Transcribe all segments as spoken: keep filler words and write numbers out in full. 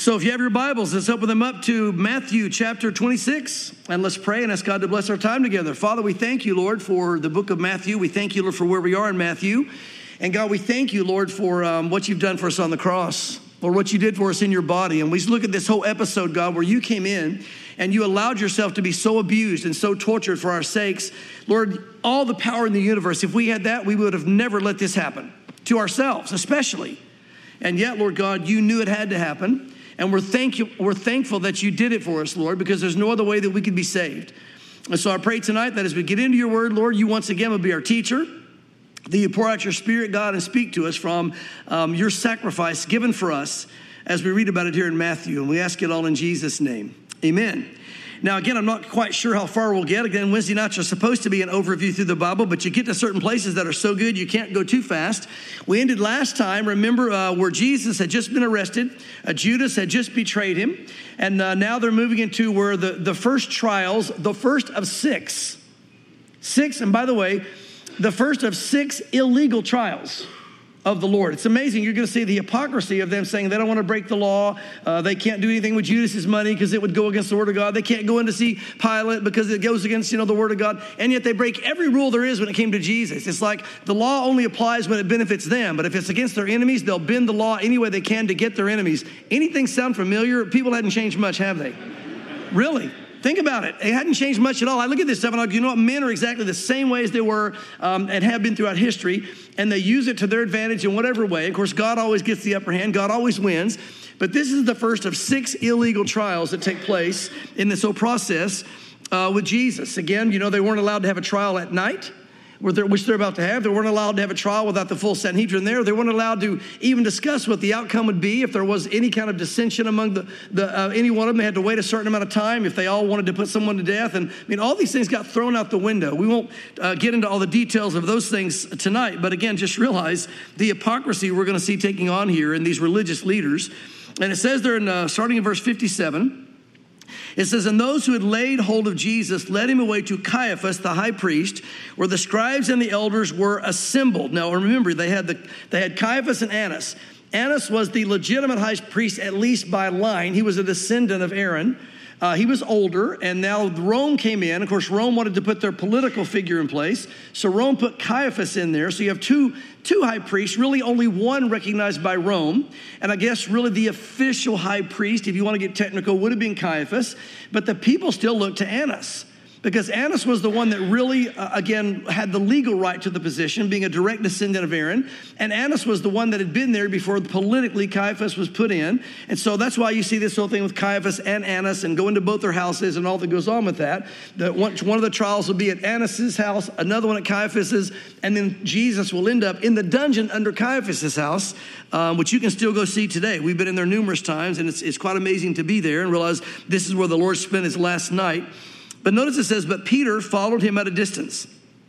So if you have your Bibles, let's open them up to Matthew chapter twenty-six, and let's pray and ask God to bless our time together. Father, we thank you, Lord, for the book of Matthew. We thank you, Lord, for where we are in Matthew. And God, we thank you, Lord, for um, what you've done for us on the cross, or what you did for us in your body. And we look at this whole episode, God, where you came in and you allowed yourself to be so abused and so tortured for our sakes. Lord, all the power in the universe, if we had that, we would have never let this happen to ourselves, especially. And yet, Lord God, you knew it had to happen. And we're, thank you, we're thankful that you did it for us, Lord, because there's no other way that we could be saved. And so I pray tonight that as we get into your word, Lord, you once again will be our teacher, that you pour out your spirit, God, and speak to us from um, your sacrifice given for us as we read about it here in Matthew. And we ask it all in Jesus' name. Amen. Now, again, I'm not quite sure how far we'll get. Again, Wednesday nights are supposed to be an overview through the Bible, but you get to certain places that are so good you can't go too fast. We ended last time, remember, uh, where Jesus had just been arrested. Uh, Judas had just betrayed him. And uh, now they're moving into where the, the first trials, the first of six. Six, and by the way, the first of six illegal trials of the Lord. It's amazing. You're going to see the hypocrisy of them saying they don't want to break the law. Uh, they can't do anything with Judas's money because it would go against the word of God. They can't go in to see Pilate because it goes against, you know, the word of God. And yet they break every rule there is when it came to Jesus. It's like the law only applies when it benefits them. But if it's against their enemies, they'll bend the law any way they can to get their enemies. Anything sound familiar? People hadn't changed much, have they? Really? Think about it. It hadn't changed much at all. I look at this stuff and I go, you know what? Men are exactly the same way as they were um, and have been throughout history, and they use it to their advantage in whatever way. Of course, God always gets the upper hand. God always wins. But this is the first of six illegal trials that take place in this whole process uh, with Jesus. Again, you know, they weren't allowed to have a trial at night, which they're about to have. They weren't allowed to have a trial without the full Sanhedrin there. They weren't allowed to even discuss what the outcome would be if there was any kind of dissension among the, the uh, any one of them. They had to wait a certain amount of time if they all wanted to put someone to death. And I mean, all these things got thrown out the window. We won't uh, get into all the details of those things tonight. But again, just realize the hypocrisy we're going to see taking on here in these religious leaders. And it says there in uh, starting in verse fifty-seven, it says, and those who had laid hold of Jesus led him away to Caiaphas, the high priest, where the scribes and the elders were assembled. Now, remember, they had the they had Caiaphas and Annas. Annas was the legitimate high priest, at least by line. He was a descendant of Aaron. Uh, he was older, and now Rome came in. Of course, Rome wanted to put their political figure in place, so Rome put Caiaphas in there. So you have two, two high priests, really only one recognized by Rome, and I guess really the official high priest, if you want to get technical, would have been Caiaphas, but the people still looked to Annas, because Annas was the one that really, uh, again, had the legal right to the position, being a direct descendant of Aaron. And Annas was the one that had been there before politically Caiaphas was put in. And so that's why you see this whole thing with Caiaphas and Annas and go into both their houses and all that goes on with that. That one, one of the trials will be at Annas's house, another one at Caiaphas's, and then Jesus will end up in the dungeon under Caiaphas's house, um, which you can still go see today. We've been in there numerous times, and it's, it's quite amazing to be there and realize this is where the Lord spent his last night. But notice it says, but Peter followed him at a distance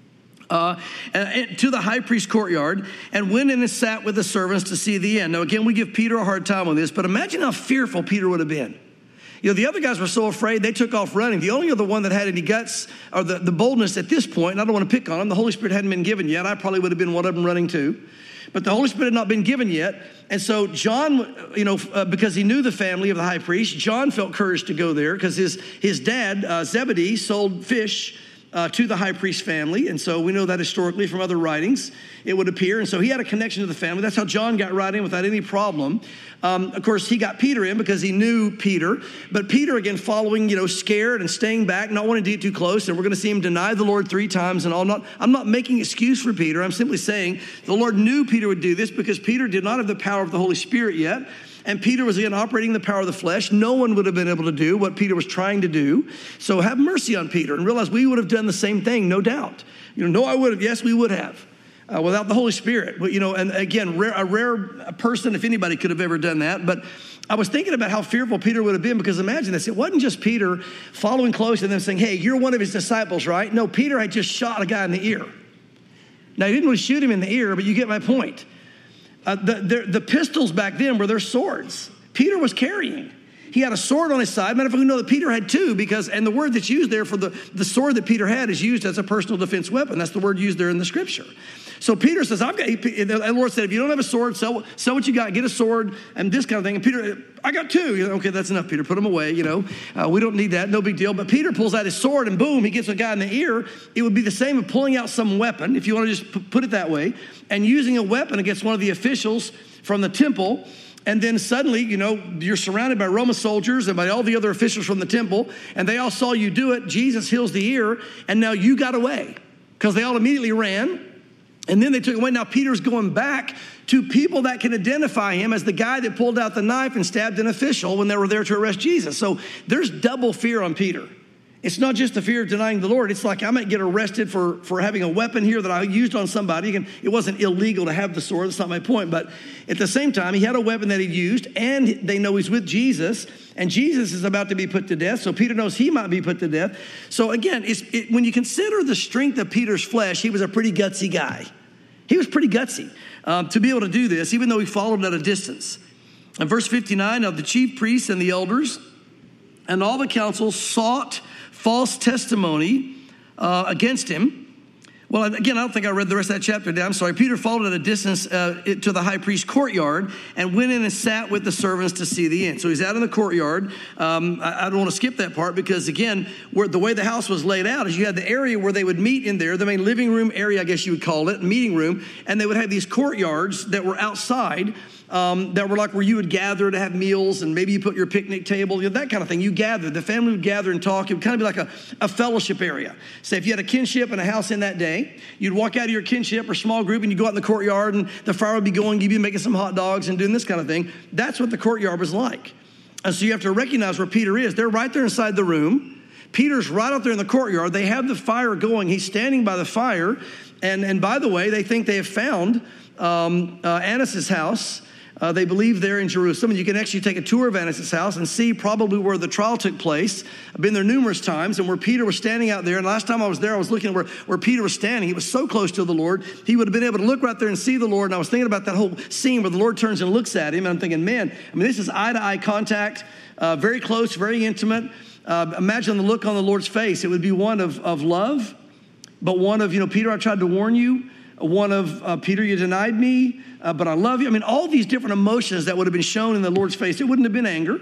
uh, to the high priest's courtyard and went in and sat with the servants to see the end. Now, again, we give Peter a hard time on this, but imagine how fearful Peter would have been. You know, the other guys were so afraid, they took off running. The only other one that had any guts or the, the boldness at this point, and I don't want to pick on him, the Holy Spirit hadn't been given yet. I probably would have been one of them running too. But the Holy Spirit had not been given yet. And so John, you know, uh, because he knew the family of the high priest, John felt courage to go there because his, his dad, uh, Zebedee, sold fish uh, to the high priest family. And so we know that historically from other writings, it would appear. And so he had a connection to the family. That's how John got right in without any problem. Um, of course, he got Peter in because he knew Peter. But Peter, again, following, you know, scared and staying back, not wanting to get too close. And we're going to see him deny the Lord three times and all. I'm not, I'm not making excuse for Peter. I'm simply saying the Lord knew Peter would do this because Peter did not have the power of the Holy Spirit yet. And Peter was, again, operating the power of the flesh. No one would have been able to do what Peter was trying to do. So have mercy on Peter and realize we would have done the same thing, no doubt. You know, no, I would have. Yes, we would have. Uh, without the Holy Spirit. But, you know, and again, rare, a rare person, if anybody could have ever done that. But I was thinking about how fearful Peter would have been, because imagine this. It wasn't just Peter following close and then saying, hey, you're one of his disciples, right? No, Peter had just shot a guy in the ear. Now, he didn't really shoot him in the ear, but you get my point. Uh, the, the, the pistols back then were their swords. Peter was carrying. he had a sword on his side. Matter of fact, we know that Peter had two because, and the word that's used there for the, the sword that Peter had is used as a personal defense weapon. That's the word used there in the scripture. So Peter says, I've got, the Lord said, if you don't have a sword, sell, sell what you got, get a sword, and this kind of thing. And Peter, I got two. You know, okay, that's enough, Peter. Put them away, you know. Uh, we don't need that. No big deal. But Peter pulls out his sword, and boom, he gets a guy in the ear. It would be the same as pulling out some weapon, if you want to just p- put it that way, and using a weapon against one of the officials from the temple. And then suddenly, you know, you're surrounded by Roman soldiers and by all the other officials from the temple, and they all saw you do it. Jesus heals the ear, and now you got away because they all immediately ran. And then they took away. Now Peter's going back to people that can identify him as the guy that pulled out the knife and stabbed an official when they were there to arrest Jesus. So there's double fear on Peter. It's not just the fear of denying the Lord. It's like I might get arrested for, for having a weapon here that I used on somebody. And it wasn't illegal to have the sword. That's not my point. But at the same time, he had a weapon that he used, and they know he's with Jesus. And Jesus is about to be put to death. So Peter knows he might be put to death. So again, it's, it, when you consider the strength of Peter's flesh, he was a pretty gutsy guy. He was pretty gutsy um, to be able to do this, even though he followed at a distance. In verse fifty-nine, now the chief priests and the elders and all the council sought false testimony uh, against him. Well, again, I don't think I read the rest of that chapter down. I'm sorry. Peter followed at a distance uh, to the high priest's courtyard and went in and sat with the servants to see the end. So he's out in the courtyard. Um, I, I don't want to skip that part because, again, where the way the house was laid out is you had the area where they would meet in there, the main living room area, I guess you would call it, meeting room, and they would have these courtyards that were outside Um, that were like where you would gather to have meals and maybe you put your picnic table, you know, that kind of thing. You gathered. The family would gather and talk. It would kind of be like a, a fellowship area. Say if you had a kinship and a house in that day, you'd walk out of your kinship or small group and you go out in the courtyard and the fire would be going, you'd be making some hot dogs and doing this kind of thing. That's what the courtyard was like. And so you have to recognize where Peter is. They're right there inside the room. Peter's right out there in the courtyard. They have the fire going. He's standing by the fire. And, and by the way, they think they have found um, uh, Annas' house. Uh, they believe there in Jerusalem, and you can actually take a tour of Annas' house and see probably where the trial took place. I've been there numerous times, and where Peter was standing out there, and last time I was there, I was looking where, where Peter was standing. He was so close to the Lord, he would have been able to look right there and see the Lord, and I was thinking about that whole scene where the Lord turns and looks at him, and I'm thinking, man, I mean, this is eye-to-eye contact, uh, very close, very intimate. Uh, imagine the look on the Lord's face. It would be one of, of love, but one of, you know, Peter, I tried to warn you. One of, uh, Peter, you denied me, uh, but I love you. I mean, all these different emotions that would have been shown in the Lord's face. It wouldn't have been anger.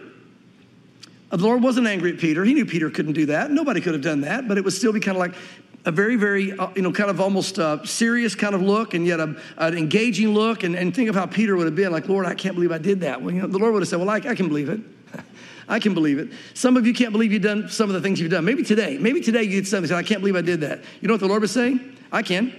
Uh, the Lord wasn't angry at Peter. He knew Peter couldn't do that. Nobody could have done that, but it would still be kind of like a very, very, uh, you know, kind of almost uh, serious kind of look and yet a, an engaging look. And, and think of how Peter would have been like, Lord, I can't believe I did that. Well, you know, the Lord would have said, well, I, I can believe it. I can believe it. Some of you can't believe you've done some of the things you've done. Maybe today, maybe today you did something and say, I can't believe I did that. You know what the Lord was saying? I can.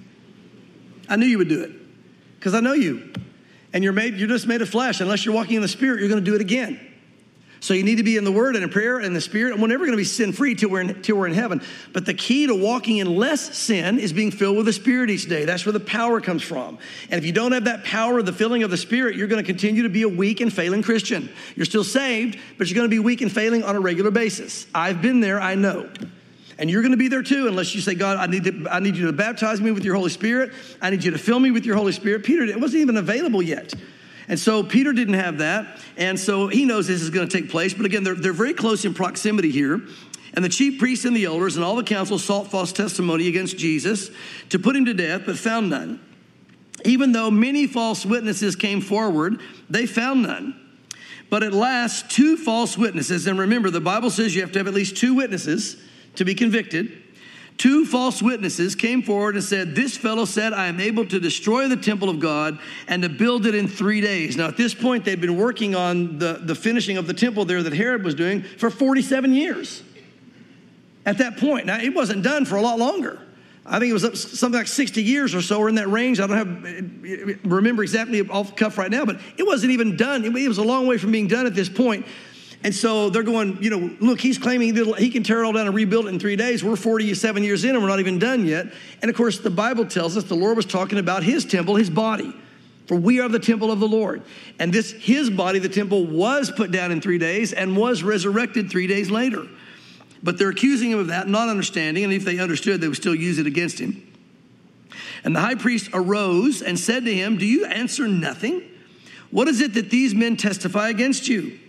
I knew you would do it because I know you. And you're made, you're just made of flesh. Unless you're walking in the Spirit, you're going to do it again. So you need to be in the Word and in prayer and the Spirit. And we're never going to be sin-free till we're, in, till we're in heaven. But the key to walking in less sin is being filled with the Spirit each day. That's where the power comes from. And if you don't have that power, the filling of the Spirit, you're going to continue to be a weak and failing Christian. You're still saved, but you're going to be weak and failing on a regular basis. I've been there, I know. And you're going to be there too, unless you say, God, I need to, I need you to baptize me with your Holy Spirit. I need you to fill me with your Holy Spirit. Peter, it wasn't even available yet. And so Peter didn't have that. And so he knows this is going to take place. But again, they're, they're very close in proximity here. And the chief priests and the elders and all the council sought false testimony against Jesus to put him to death, but found none. Even though many false witnesses came forward, they found none. But at last, two false witnesses, and remember, the Bible says you have to have at least two witnesses to be convicted. Two false witnesses came forward and said, this fellow said, I am able to destroy the temple of God and to build it in three days. Now, at this point, they'd been working on the, the finishing of the temple there that Herod was doing for forty-seven years. At that point, now it wasn't done for a lot longer. I think it was something like sixty years or so, or in that range. I don't have remember exactly off the cuff right now, but it wasn't even done. It was a long way from being done at this point. And so they're going, you know, look, he's claiming that he can tear it all down and rebuild it in three days. We're forty-seven years in and we're not even done yet. And of course, the Bible tells us the Lord was talking about his temple, his body. For we are the temple of the Lord. And this, his body, the temple, was put down in three days and was resurrected three days later. But they're accusing him of that, not understanding. And if they understood, they would still use it against him. And the high priest arose and said to him, do you answer nothing? What is it that these men testify against you?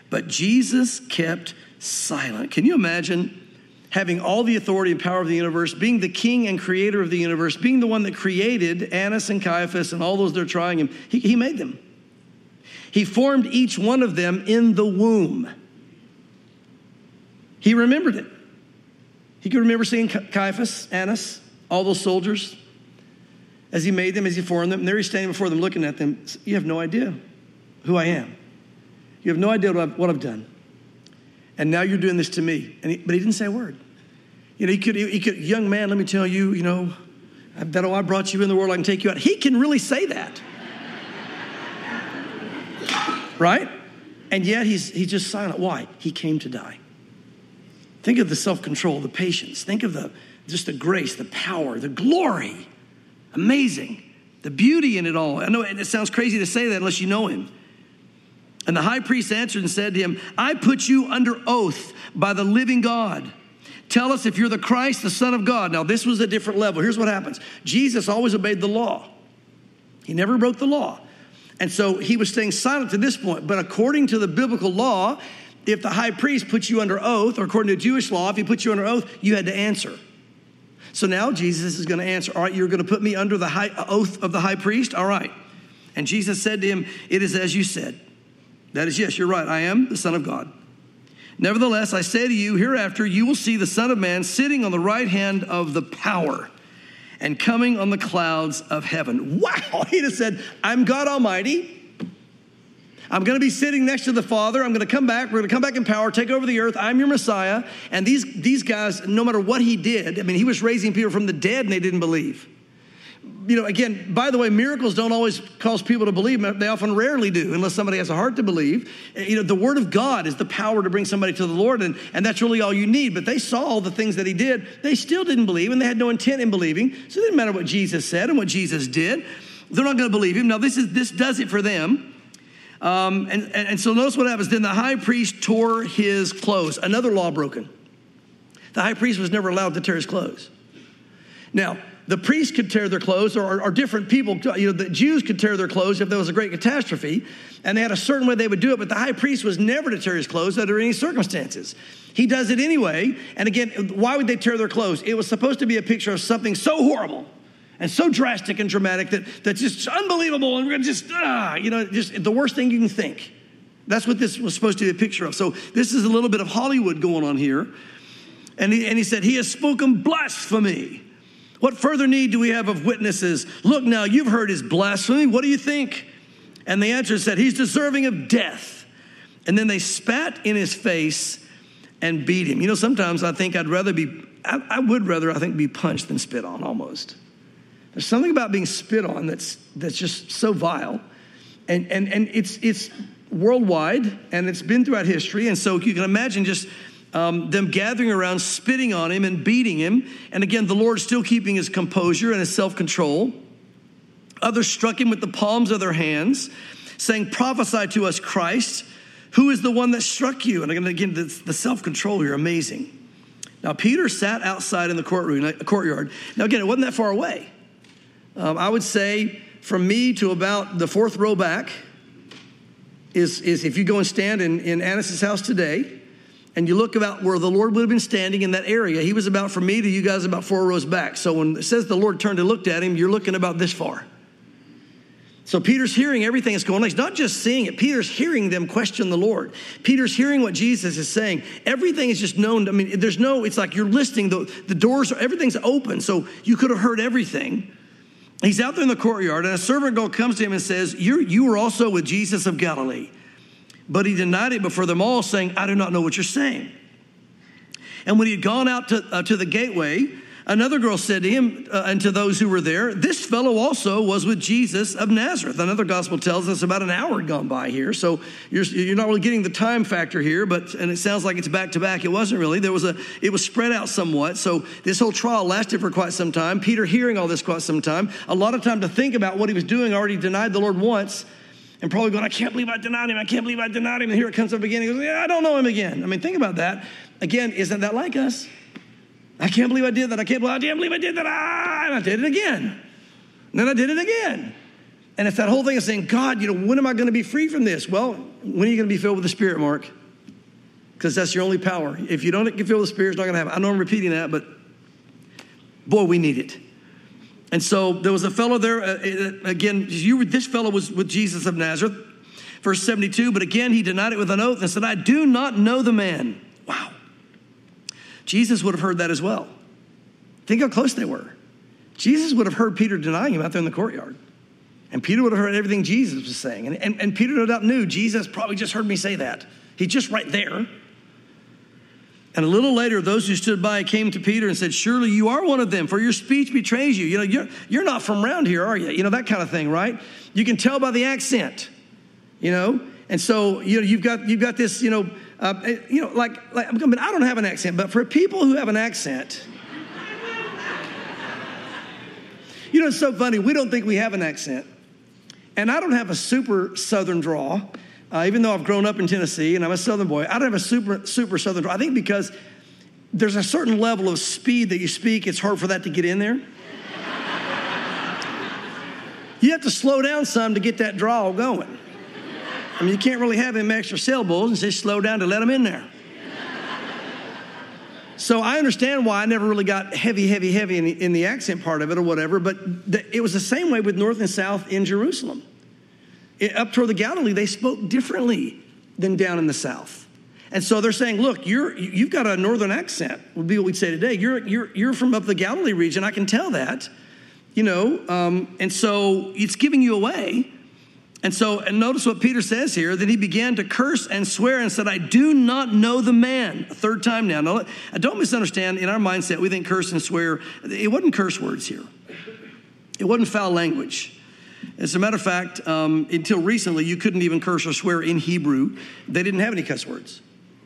But Jesus kept silent. Can you imagine having all the authority and power of the universe, being the king and creator of the universe, being the one that created Annas and Caiaphas and all those that are trying him? He, he made them. He formed each one of them in the womb. He remembered it. He could remember seeing Caiaphas, Annas, all those soldiers, as he made them, as he formed them. And there he's standing before them looking at them. You have no idea who I am. You have no idea what I've, what I've done. And now you're doing this to me. And he, but he didn't say a word. You know, he could, he could, young man, let me tell you, you know, that oh, I brought you in the world, I can take you out. He can really say that. Right? And yet he's, he's just silent. Why? He came to die. Think of the self-control, the patience. Think of the just the grace, the power, the glory. Amazing. The beauty in it all. I know it sounds crazy to say that unless you know him. And the high priest answered and said to him, I put you under oath by the living God. Tell us if you're the Christ, the Son of God. Now, this was a different level. Here's what happens. Jesus always obeyed the law. He never broke the law. And so he was staying silent to this point. But according to the biblical law, if the high priest puts you under oath, or according to Jewish law, if he put you under oath, you had to answer. So now Jesus is going to answer. All right, you're going to put me under the high, oath of the high priest? All right. And Jesus said to him, it is as you said. That is, yes, you're right. I am the Son of God. Nevertheless, I say to you, hereafter you will see the Son of Man sitting on the right hand of the power and coming on the clouds of heaven. Wow, he just said, I'm God Almighty. I'm going to be sitting next to the Father. I'm going to come back. We're going to come back in power, take over the earth. I'm your Messiah. And these, these guys, no matter what he did, I mean, he was raising people from the dead and they didn't believe. You know, again, by the way, miracles don't always cause people to believe. They often rarely do, unless somebody has a heart to believe. You know, the word of God is the power to bring somebody to the Lord, and, and that's really all you need. But they saw all the things that he did. They still didn't believe, and they had no intent in believing. So it didn't matter what Jesus said and what Jesus did. They're not going to believe him. Now, this is this does it for them. Um, and, and, and so notice what happens. Then the high priest tore his clothes. Another law broken. The high priest was never allowed to tear his clothes. Now, the priests could tear their clothes, or, or different people, you know, the Jews could tear their clothes if there was a great catastrophe, and they had a certain way they would do it, but the high priest was never to tear his clothes under any circumstances. He does it anyway, and again, why would they tear their clothes? It was supposed to be a picture of something so horrible and so drastic and dramatic that that's just unbelievable, and we're going to just, ah, you know, just the worst thing you can think. That's what this was supposed to be a picture of. So this is a little bit of Hollywood going on here, and he, and he said, he has spoken blasphemy. What further need do we have of witnesses? Look now, you've heard his blasphemy. What do you think? And the answer said, he's deserving of death. And then they spat in his face and beat him. You know, sometimes I think I'd rather be, I, I would rather, I think, be punched than spit on almost. There's something about being spit on that's that's just so vile. And and and it's it's worldwide, and it's been throughout history. And so you can imagine just Um, them gathering around, spitting on him and beating him. And again, the Lord still keeping his composure and his self-control. Others struck him with the palms of their hands, saying, prophesy to us, Christ, who is the one that struck you? And again, again the, the self-control here, amazing. Now, Peter sat outside in the courtroom, courtyard. Now, again, it wasn't that far away. Um, I would say from me to about the fourth row back is, is if you go and stand in, in Annas' house today, and you look about where the Lord would have been standing in that area, he was about, from me to you guys, about four rows back. So when it says the Lord turned and looked at him, you're looking about this far. So Peter's hearing everything that's going on. He's not just seeing it. Peter's hearing them question the Lord. Peter's hearing what Jesus is saying. Everything is just known. I mean, there's no, it's like you're listening. The, the doors, everything's open. So you could have heard everything. He's out there in the courtyard, and a servant girl comes to him and says, you you were also with Jesus of Galilee. But he denied it before them all, saying, I do not know what you're saying. And when he had gone out to, uh, to the gateway, another girl said to him uh, and to those who were there, this fellow also was with Jesus of Nazareth. Another gospel tells us about an hour had gone by here. So you're, you're not really getting the time factor here, but and it sounds like it's back to back. It wasn't really. There was a, it was spread out somewhat. So this whole trial lasted for quite some time. Peter hearing all this quite some time. A lot of time to think about what he was doing. Already denied the Lord once. And probably going, I can't believe I denied him. I can't believe I denied him. And here it comes up again. He goes, yeah, I don't know him again. I mean, think about that. Again, isn't that like us? I can't believe I did that. I can't believe I, can't believe I did that. Ah, and I did it again. And then I did it again. And it's that whole thing of saying, God, you know, when am I going to be free from this? Well, when are you going to be filled with the Spirit, Mark? Because that's your only power. If you don't get filled with the Spirit, it's not going to happen. I know I'm repeating that, but boy, we need it. And so there was a fellow there, uh, again, you, this fellow was with Jesus of Nazareth, verse seventy-two, but again, he denied it with an oath and said, I do not know the man. Wow. Jesus would have heard that as well. Think how close they were. Jesus would have heard Peter denying him out there in the courtyard. And Peter would have heard everything Jesus was saying. And, and, and Peter no doubt knew Jesus probably just heard me say that. He's just right there. And a little later, those who stood by came to Peter and said, surely you are one of them, for your speech betrays you. You know, you're, you're not from around here, are you? You know, that kind of thing, right? You can tell by the accent, you know? And so, you know, you've got, you've got this, you know, uh, you know, like, like, I mean, I don't have an accent, but for people who have an accent, you know, it's so funny. We don't think we have an accent. And I don't have a super Southern drawl. Uh, even though I've grown up in Tennessee and I'm a Southern boy, I don't have a super, super Southern drawl. I think because there's a certain level of speed that you speak, it's hard for that to get in there. You have to slow down some to get that drawl going. I mean, you can't really have them extra syllables and say slow down to let them in there. So I understand why I never really got heavy, heavy, heavy in the, in the accent part of it or whatever, but the, it was the same way with North and South in Jerusalem. It, up toward the Galilee, they spoke differently than down in the South. And so they're saying, look, you're, you've got a northern accent, would be what we'd say today. You're, you're, you're from up the Galilee region. I can tell that, you know, um, and so it's giving you away. And so, and notice what Peter says here, that he began to curse and swear and said, I do not know the man. A third time now. Now, don't misunderstand, in our mindset, we think curse and swear. It wasn't curse words here. It wasn't foul language. As a matter of fact, um, until recently, you couldn't even curse or swear in Hebrew. They didn't have any cuss words.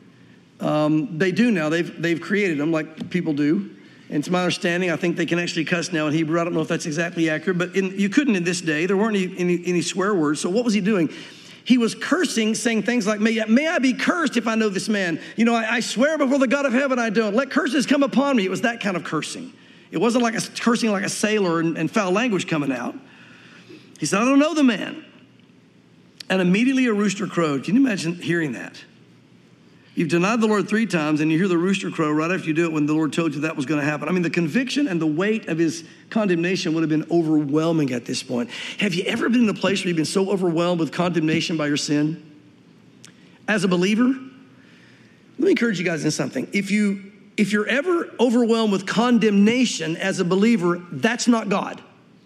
Um, they do now. They've, they've created them like people do. And to my understanding, I think they can actually cuss now in Hebrew. I don't know if that's exactly accurate, but in, you couldn't in this day. There weren't any, any, any swear words. So what was he doing? He was cursing, saying things like, may, may I be cursed if I know this man. You know, I, I swear before the God of heaven I don't. Let curses come upon me. It was that kind of cursing. It wasn't like a cursing like a sailor and, and foul language coming out. He said, I don't know the man. And immediately a rooster crowed. Can you imagine hearing that? You've denied the Lord three times, and you hear the rooster crow right after you do it when the Lord told you that was going to happen. I mean, the conviction and the weight of his condemnation would have been overwhelming at this point. Have you ever been in a place where you've been so overwhelmed with condemnation by your sin? As a believer, let me encourage you guys in something. If, you, if you're ever overwhelmed with condemnation as a believer, that's not God.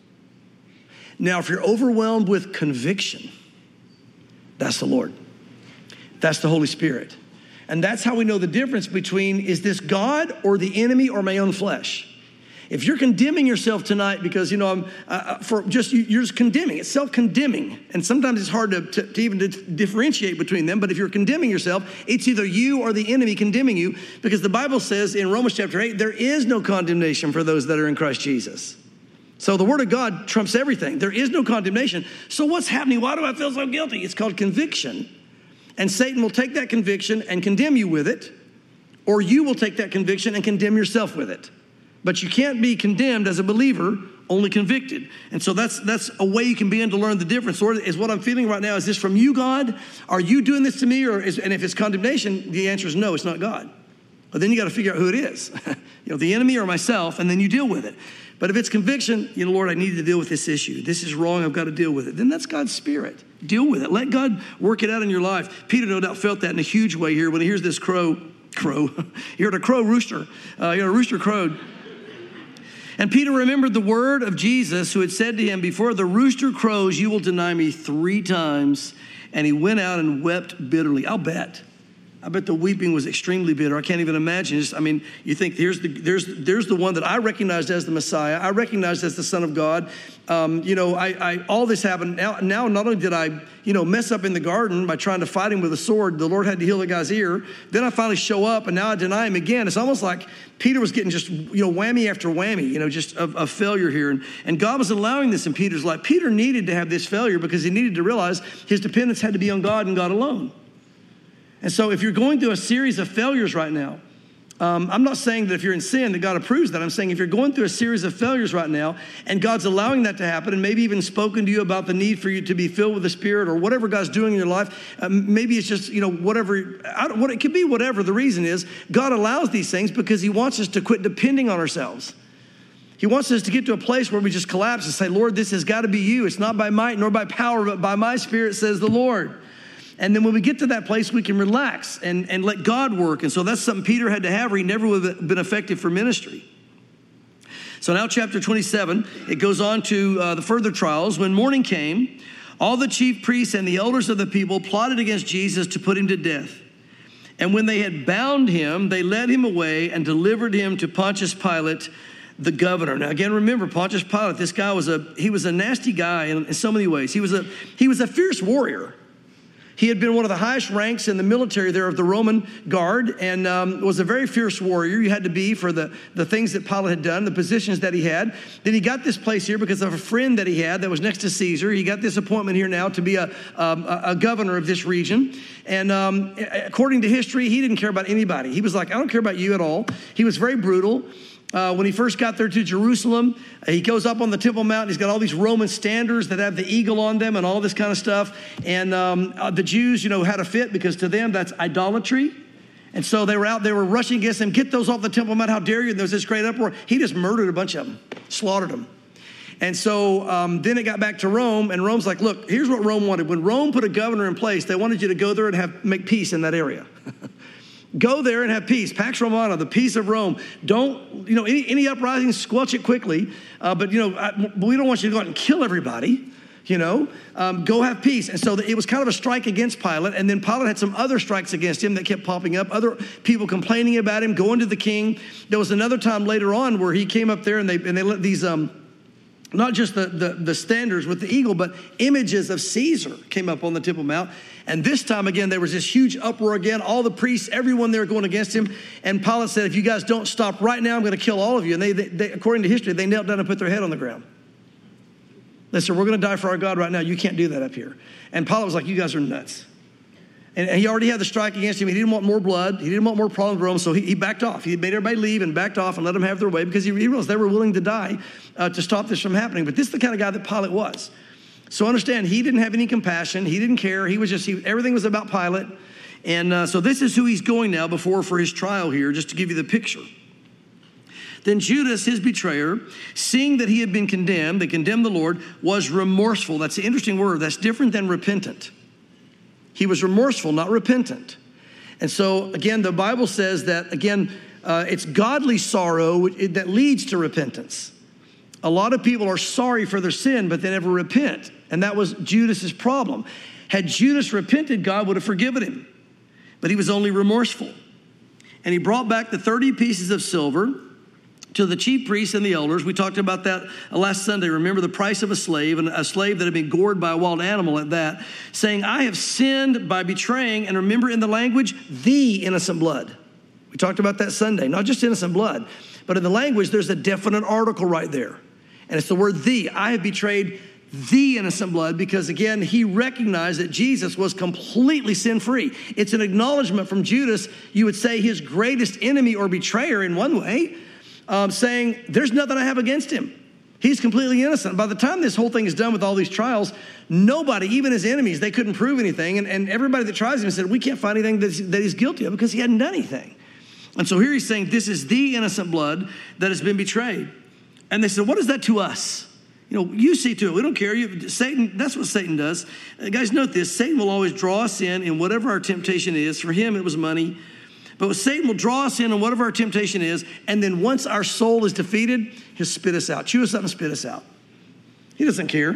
Now, if you're overwhelmed with conviction, that's the Lord. That's the Holy Spirit. And that's how we know the difference between, is this God or the enemy or my own flesh? If you're condemning yourself tonight because, you know, I'm uh, for just, you're just condemning. It's self-condemning. And sometimes it's hard to, to, to even to differentiate between them. But if you're condemning yourself, it's either you or the enemy condemning you, because the Bible says in Romans chapter eight, there is no condemnation for those that are in Christ Jesus. So the word of God trumps everything. There is no condemnation. So what's happening? Why do I feel so guilty? It's called conviction. And Satan will take that conviction and condemn you with it, or you will take that conviction and condemn yourself with it. But you can't be condemned as a believer, only convicted. And so that's that's a way you can begin to learn the difference. Lord, is what I'm feeling right now, is this from you, God? Are you doing this to me? Or is, and if it's condemnation, the answer is no, it's not God. But then you got to figure out who it is, you know, the enemy or myself, and then you deal with it. But if it's conviction, you know, Lord, I need to deal with this issue. This is wrong. I've got to deal with it. Then that's God's Spirit. Deal with it. Let God work it out in your life. Peter no doubt felt that in a huge way here when he hears this crow, crow. He heard a crow rooster. Uh, he heard a rooster crowed. And Peter remembered the word of Jesus, who had said to him, before the rooster crows, you will deny me three times. And he went out and wept bitterly. I'll bet. I bet the weeping was extremely bitter. I can't even imagine. Just, I mean, you think here's the, there's, there's the one that I recognized as the Messiah. I recognized as the Son of God. Um, you know, I, I, all this happened. Now, now, not only did I, you know, mess up in the garden by trying to fight him with a sword, the Lord had to heal the guy's ear. Then I finally show up, and now I deny him again. It's almost like Peter was getting just, you know, whammy after whammy, you know, just a, a failure here. And, and God was allowing this in Peter's life. Peter needed to have this failure because he needed to realize his dependence had to be on God and God alone. And so if you're going through a series of failures right now, Um, I'm not saying that if you're in sin that God approves that. I'm saying if you're going through a series of failures right now and God's allowing that to happen and maybe even spoken to you about the need for you to be filled with the Spirit or whatever God's doing in your life, um, maybe it's just, you know, whatever, I don't, what it could be whatever the reason is, God allows these things because he wants us to quit depending on ourselves. He wants us to get to a place where we just collapse and say, Lord, this has got to be you. It's not by might nor by power, but by my Spirit, says the Lord. And then when we get to that place, we can relax and, and let God work. And so that's something Peter had to have or he never would have been effective for ministry. So now chapter twenty-seven, it goes on to uh, the further trials. When morning came, all the chief priests and the elders of the people plotted against Jesus to put him to death. And when they had bound him, they led him away and delivered him to Pontius Pilate, the governor. Now again, remember Pontius Pilate, this guy was a, he was a nasty guy in, in so many ways. He was a, he was a fierce warrior. He had been one of the highest ranks in the military there of the Roman guard and um, was a very fierce warrior. You had to be for the, the things that Pilate had done, the positions that he had. Then he got this place here because of a friend that he had that was next to Caesar. He got this appointment here now to be a, um, a, a governor of this region. And um, according to history, he didn't care about anybody. He was like, I don't care about you at all. He was very brutal. Uh, when he first got there to Jerusalem, uh, he goes up on the Temple Mount. He's got all these Roman standards that have the eagle on them and all this kind of stuff. And um, uh, the Jews, you know, had a fit because to them that's idolatry. And so they were out, they were rushing against him. Get those off the Temple Mount. How dare you? And there was this great uproar. He just murdered a bunch of them, slaughtered them. And so um, then it got back to Rome, and Rome's like, look, here's what Rome wanted. When Rome put a governor in place, they wanted you to go there and have make peace in that area. Go there and have peace. Pax Romana, the peace of Rome. Don't, you know, any, any uprisings, squelch it quickly. Uh, but, you know, I, we don't want you to go out and kill everybody, you know. Um, go have peace. And so it was kind of a strike against Pilate. And then Pilate had some other strikes against him that kept popping up. Other people complaining about him, going to the king. There was another time later on where he came up there and they, and they let these... Um, Not just the, the, the standards with the eagle, but images of Caesar came up on the Temple Mount. And this time, again, there was this huge uproar again. All the priests, everyone there going against him. And Pilate said, if you guys don't stop right now, I'm going to kill all of you. And they, they, they, according to history, they knelt down and put their head on the ground. They said, we're going to die for our God right now. You can't do that up here. And Pilate was like, you guys are nuts. And he already had the strike against him. He didn't want more blood. He didn't want more problems with Rome, so he, he backed off. He made everybody leave and backed off and let them have their way because he realized they were willing to die uh, to stop this from happening. But this is the kind of guy that Pilate was. So understand, he didn't have any compassion. He didn't care. He was just, he, everything was about Pilate. And uh, so this is who he's going now before for his trial here, just to give you the picture. Then Judas, his betrayer, seeing that he had been condemned, they condemned the Lord, was remorseful. That's an interesting word. That's different than repentant. He was remorseful, not repentant. And so, again, the Bible says that, again, uh, it's godly sorrow that leads to repentance. A lot of people are sorry for their sin, but they never repent. And that was Judas's problem. Had Judas repented, God would have forgiven him. But he was only remorseful. And he brought back the thirty pieces of silver to the chief priests and the elders. We talked about that last Sunday. Remember the price of a slave, and a slave that had been gored by a wild animal at that, saying, I have sinned by betraying, and remember in the language, the innocent blood. We talked about that Sunday, not just innocent blood, but in the language, there's a definite article right there. And it's the word the. I have betrayed the innocent blood because, again, he recognized that Jesus was completely sin-free. It's an acknowledgement from Judas, you would say his greatest enemy or betrayer in one way, Um, saying, there's nothing I have against him. He's completely innocent. By the time this whole thing is done with all these trials, nobody, even his enemies, they couldn't prove anything. And, and everybody that tries him said, we can't find anything that's, that he's guilty of because he hadn't done anything. And so here he's saying, this is the innocent blood that has been betrayed. And they said, what is that to us? You know, you see to it. We don't care. You, Satan, that's what Satan does. Uh, guys, note this. Satan will always draw us in in whatever our temptation is. For him, it was money. But Satan will draw us in on whatever our temptation is, and then once our soul is defeated, he'll spit us out. Chew us up and spit us out. He doesn't care.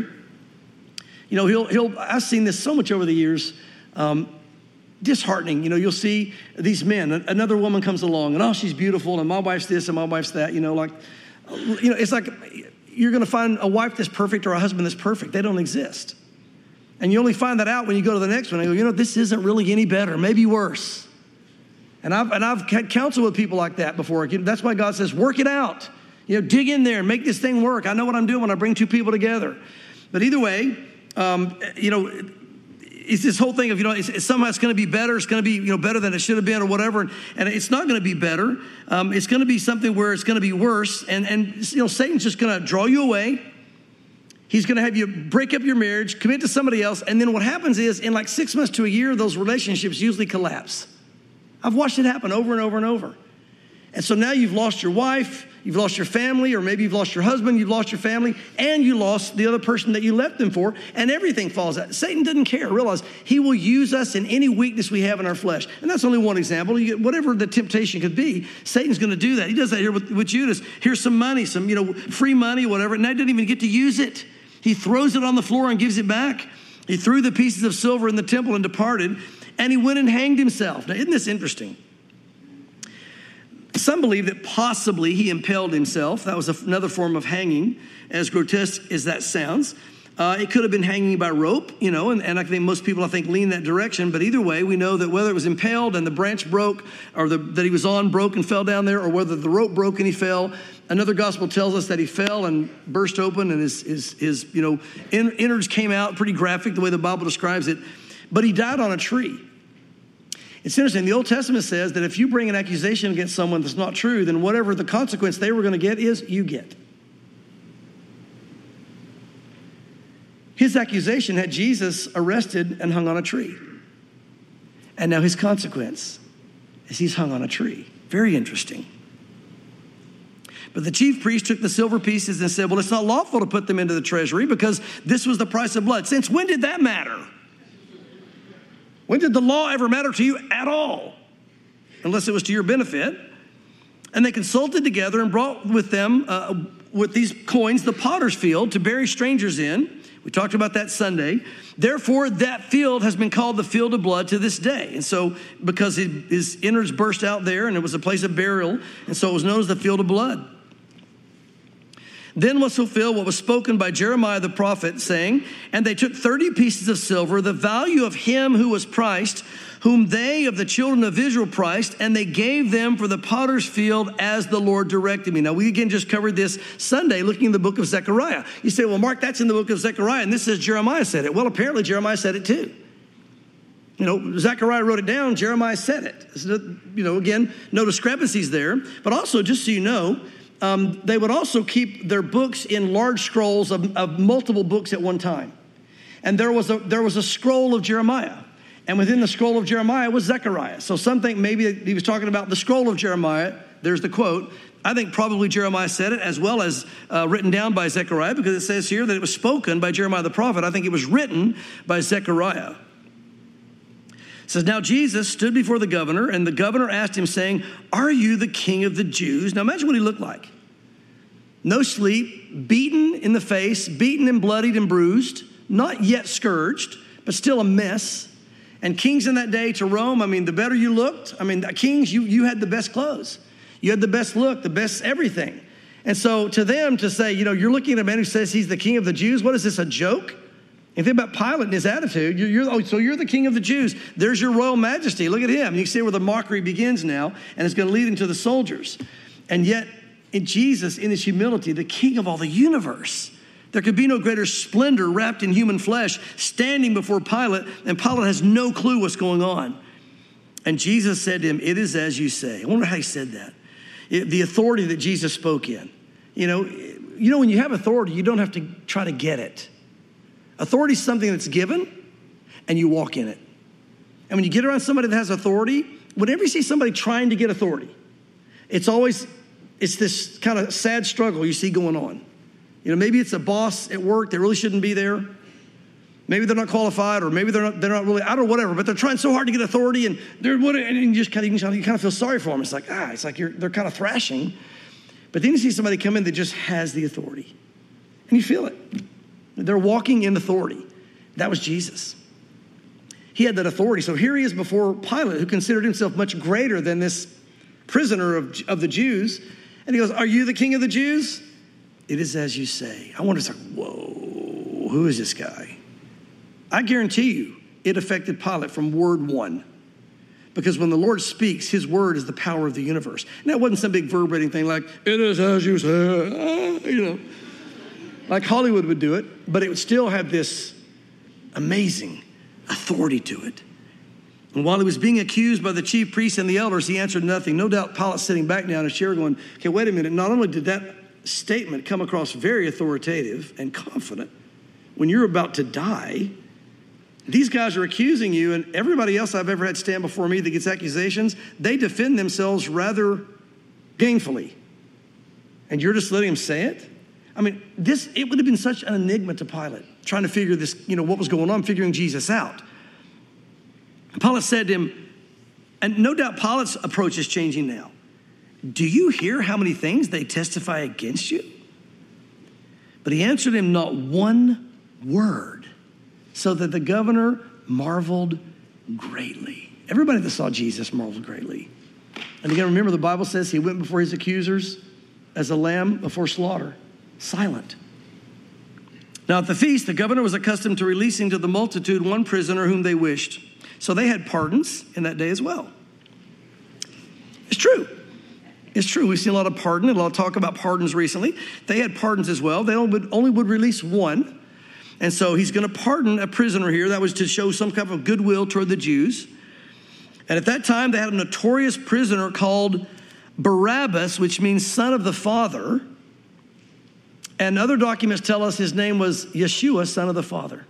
You know, he'll, he'll, I've seen this so much over the years, um, disheartening. You know, you'll see these men, another woman comes along, and oh, she's beautiful, and my wife's this, and my wife's that, you know, like, you know, it's like you're going to find a wife that's perfect or a husband that's perfect. They don't exist. And you only find that out when you go to the next one and go, you know, this isn't really any better, maybe worse. And I've, and I've had counsel with people like that before. That's why God says, work it out. You know, dig in there and make this thing work. I know what I'm doing when I bring two people together. But either way, um, you know, it's this whole thing of, you know, it's, it's somehow it's going to be better. It's going to be, you know, better than it should have been or whatever. And, and it's not going to be better. Um, it's going to be something where it's going to be worse. And, and you know, Satan's just going to draw you away. He's going to have you break up your marriage, commit to somebody else. And then what happens is in like six months to a year, those relationships usually collapse. I've watched it happen over and over and over. And so now you've lost your wife, you've lost your family, or maybe you've lost your husband, you've lost your family, and you lost the other person that you left them for, and everything falls out. Satan doesn't care. Realize he will use us in any weakness we have in our flesh. And that's only one example. You get whatever the temptation could be, Satan's going to do that. He does that here with, with Judas. Here's some money, some, you know, free money, whatever, and I didn't even get to use it. He throws it on the floor and gives it back. He threw the pieces of silver in the temple and departed, and he went and hanged himself. Now, isn't this interesting? Some believe that possibly he impaled himself. That was another form of hanging, as grotesque as that sounds. Uh, it could have been hanging by rope, you know, and, and I think most people, I think, lean that direction. But either way, we know that whether it was impaled and the branch broke, or the, that he was on broke and fell down there, or whether the rope broke and he fell. Another gospel tells us that he fell and burst open, and his, his, his you know, in, innards came out, pretty graphic the way the Bible describes it. But he died on a tree. It's interesting. The Old Testament says that if you bring an accusation against someone that's not true, then whatever the consequence they were going to get is, you get. His accusation had Jesus arrested and hung on a tree. And now his consequence is he's hung on a tree. Very interesting. But the chief priest took the silver pieces and said, well, it's not lawful to put them into the treasury because this was the price of blood. Since when did that matter? When did the law ever matter to you at all? Unless it was to your benefit. And they consulted together and brought with them, uh, with these coins, the potter's field to bury strangers in. We talked about that Sunday. Therefore, that field has been called the field of blood to this day. And so, because his innards burst out there and it was a place of burial, and so it was known as the field of blood. Then was fulfilled what was spoken by Jeremiah the prophet, saying, and they took thirty pieces of silver, the value of him who was priced, whom they of the children of Israel priced, and they gave them for the potter's field as the Lord directed me. Now, we again just covered this Sunday looking in the book of Zechariah. You say, well, Mark, that's in the book of Zechariah, and this says Jeremiah said it. Well, apparently Jeremiah said it too. You know, Zechariah wrote it down, Jeremiah said it. You know, again, no discrepancies there. But also, just so you know, Um, they would also keep their books in large scrolls of, of multiple books at one time. And there was a there was a scroll of Jeremiah. And within the scroll of Jeremiah was Zechariah. So some think maybe he was talking about the scroll of Jeremiah. There's the quote. I think probably Jeremiah said it as well as uh, written down by Zechariah, because it says here that it was spoken by Jeremiah the prophet. I think it was written by Zechariah. It says, now Jesus stood before the governor, and the governor asked him, saying, are you the king of the Jews? Now imagine what he looked like. No sleep, beaten in the face, beaten and bloodied and bruised, not yet scourged, but still a mess. And kings in that day to Rome, I mean, the better you looked, I mean, kings, you, you had the best clothes. You had the best look, the best everything. And so to them to say, you know, you're looking at a man who says he's the king of the Jews. What is this, a joke? And think about Pilate and his attitude. You're, you're, oh, so you're the king of the Jews. There's your royal majesty. Look at him. And you can see where the mockery begins now, and it's going to lead into the soldiers. And yet, in Jesus, in his humility, the king of all the universe, there could be no greater splendor wrapped in human flesh, standing before Pilate, and Pilate has no clue what's going on. And Jesus said to him, it is as you say. I wonder how he said that. It, the authority that Jesus spoke in. You know, you know, when you have authority, you don't have to try to get it. Authority is something that's given, and you walk in it. And when you get around somebody that has authority, whenever you see somebody trying to get authority, it's always, it's this kind of sad struggle you see going on. You know, maybe it's a boss at work that really shouldn't be there. Maybe they're not qualified, or maybe they're not, they're not really, I don't know, whatever, but they're trying so hard to get authority, and they're, and you just kind of, you kind of feel sorry for them. It's like, ah, it's like you're, they're kind of thrashing. But then you see somebody come in that just has the authority, and you feel it. They're walking in authority. That was Jesus. He had that authority. So here he is before Pilate, who considered himself much greater than this prisoner of, of the Jews. And he goes, are you the king of the Jews? It is as you say. I wonder, it's like, whoa, who is this guy? I guarantee you it affected Pilate from word one. Because when the Lord speaks, his word is the power of the universe. Now, it wasn't some big verbatim thing like, it is as you say, you know. Like Hollywood would do it, but it would still have this amazing authority to it. And while he was being accused by the chief priests and the elders, he answered nothing. No doubt Pilate sitting back down in his chair going, okay, wait a minute. Not only did that statement come across very authoritative and confident, when you're about to die, these guys are accusing you, and everybody else I've ever had stand before me that gets accusations, they defend themselves rather gainfully. And you're just letting them say it? I mean, this, it would have been such an enigma to Pilate, trying to figure this, you know, what was going on, figuring Jesus out. Pilate said to him, and no doubt Pilate's approach is changing now. Do you hear how many things they testify against you? But he answered him not one word, so that the governor marveled greatly. Everybody that saw Jesus marveled greatly. And again, remember the Bible says he went before his accusers as a lamb before slaughter, silent. Now at the feast, the governor was accustomed to releasing to the multitude one prisoner whom they wished. So they had pardons in that day as well. It's true. It's true. We've seen a lot of pardon, a lot of talk about pardons recently. They had pardons as well. They only would, only would release one. And so he's going to pardon a prisoner here. That was to show some kind of goodwill toward the Jews. And at that time, they had a notorious prisoner called Barabbas, which means son of the father. And other documents tell us his name was Yeshua, son of the father.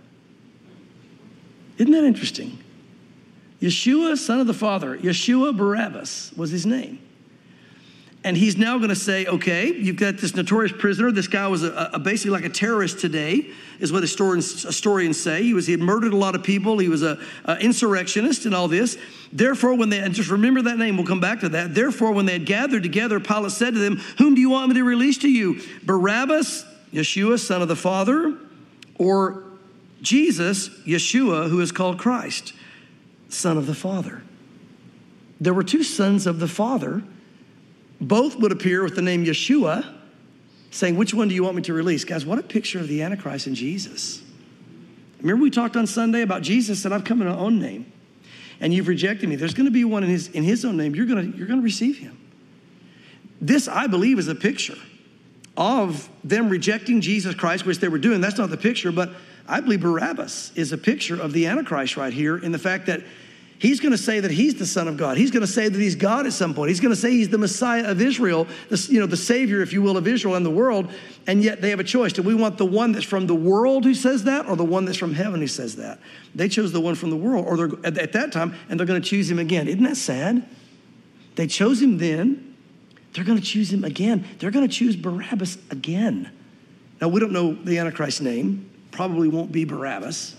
Isn't that interesting? Yeshua, son of the father. Yeshua Barabbas was his name. And he's now going to say, okay, you've got this notorious prisoner. This guy was a, a, basically like a terrorist today, is what historians, historians say. He was he had murdered a lot of people. He was a, a insurrectionist and all this. Therefore, when they, and just remember that name, we'll come back to that. Therefore, when they had gathered together, Pilate said to them, whom do you want me to release to you? Barabbas, Yeshua, son of the Father, or Jesus, Yeshua, who is called Christ, son of the Father? There were two sons of the Father. Both would appear with the name Yeshua, saying, which one do you want me to release? Guys, what a picture of the Antichrist and Jesus. Remember we talked on Sunday about Jesus said, I've come in my own name, and you've rejected me. There's going to be one in his, in his own name. You're going to, you're going to receive him. This, I believe, is a picture of them rejecting Jesus Christ, which they were doing. That's not the picture, but I believe Barabbas is a picture of the Antichrist right here in the fact that he's going to say that he's the Son of God. He's going to say that he's God at some point. He's going to say he's the Messiah of Israel, the, you know, the Savior, if you will, of Israel and the world. And yet they have a choice. Do we want the one that's from the world who says that, or the one that's from heaven who says that? They chose the one from the world, or they're at, at that time, and they're going to choose him again. Isn't that sad? They chose him then. They're going to choose him again. They're going to choose Barabbas again. Now, we don't know the Antichrist's name. Probably won't be Barabbas.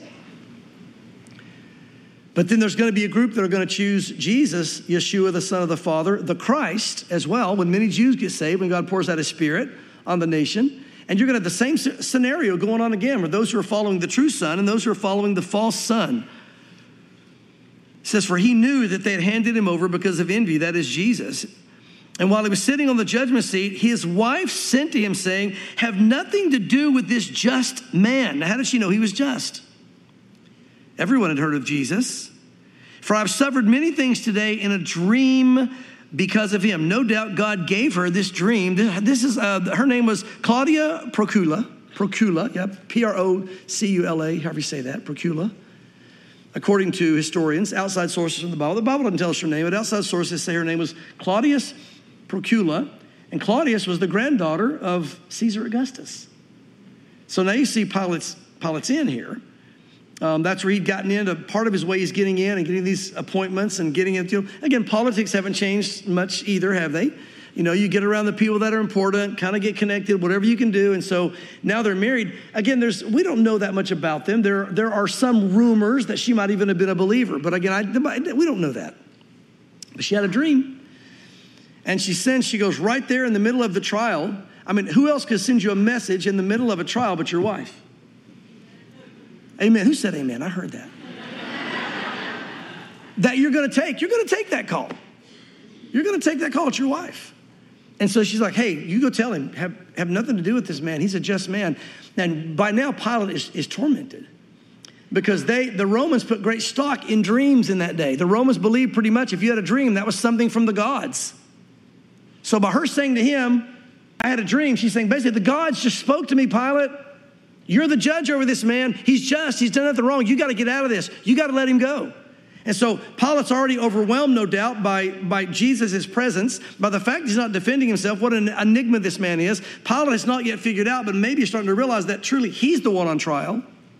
But then there's going to be a group that are going to choose Jesus, Yeshua, the Son of the Father, the Christ as well, when many Jews get saved, when God pours out his Spirit on the nation. And you're going to have the same scenario going on again, where those who are following the true Son and those who are following the false son. It says, for he knew that they had handed him over because of envy, that is Jesus. And while he was sitting on the judgment seat, his wife sent to him saying, have nothing to do with this just man. Now, how did she know he was just? Everyone had heard of Jesus. For I've suffered many things today in a dream because of him. No doubt God gave her this dream. This is, uh, her name was Claudia Procula. Procula, yep, P R O C U L A, however you say that, Procula. According to historians, outside sources from the Bible. The Bible doesn't tell us her name, but outside sources say her name was Claudius Procula. And Claudius was the granddaughter of Caesar Augustus. So now you see Pilate's, Pilate's in here. Um, that's where he'd gotten into. Part of his way he's getting in and getting these appointments and getting into. Again, politics haven't changed much either, have they? You know, you get around the people that are important, kind of get connected, whatever you can do. And so now they're married. Again, there's we don't know that much about them. There, there are some rumors that she might even have been a believer. But again, I, we don't know that. But she had a dream. And she sends, she goes right there in the middle of the trial. I mean, who else could send you a message in the middle of a trial but your wife? Amen. Who said amen? I heard that. That you're going to take. You're going to take that call. You're going to take that call. It's your wife. And so she's like, hey, you go tell him. Have, have nothing to do with this man. He's a just man. And by now, Pilate is, is tormented. Because they, the Romans put great stock in dreams in that day. The Romans believed pretty much if you had a dream, that was something from the gods. So by her saying to him, I had a dream, she's saying basically, the gods just spoke to me, Pilate. You're the judge over this man. He's just. He's done nothing wrong. You got to get out of this. You got to let him go. And so Pilate's already overwhelmed, no doubt, by, by Jesus' presence, by the fact he's not defending himself, what an enigma this man is. Pilate has not yet figured out, but maybe he's starting to realize that truly he's the one on trial.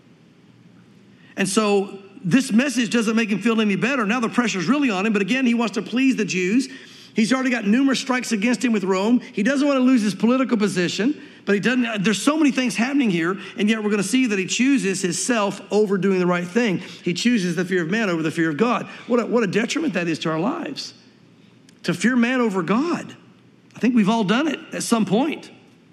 And so this message doesn't make him feel any better. Now the pressure's really on him, but again, he wants to please the Jews. He's already got numerous strikes against him with Rome. He doesn't want to lose his political position, but he doesn't. There's so many things happening here, and yet we're going to see that he chooses his self over doing the right thing. He chooses the fear of man over the fear of God. What a, what a detriment that is to our lives, to fear man over God. I think we've all done it at some point.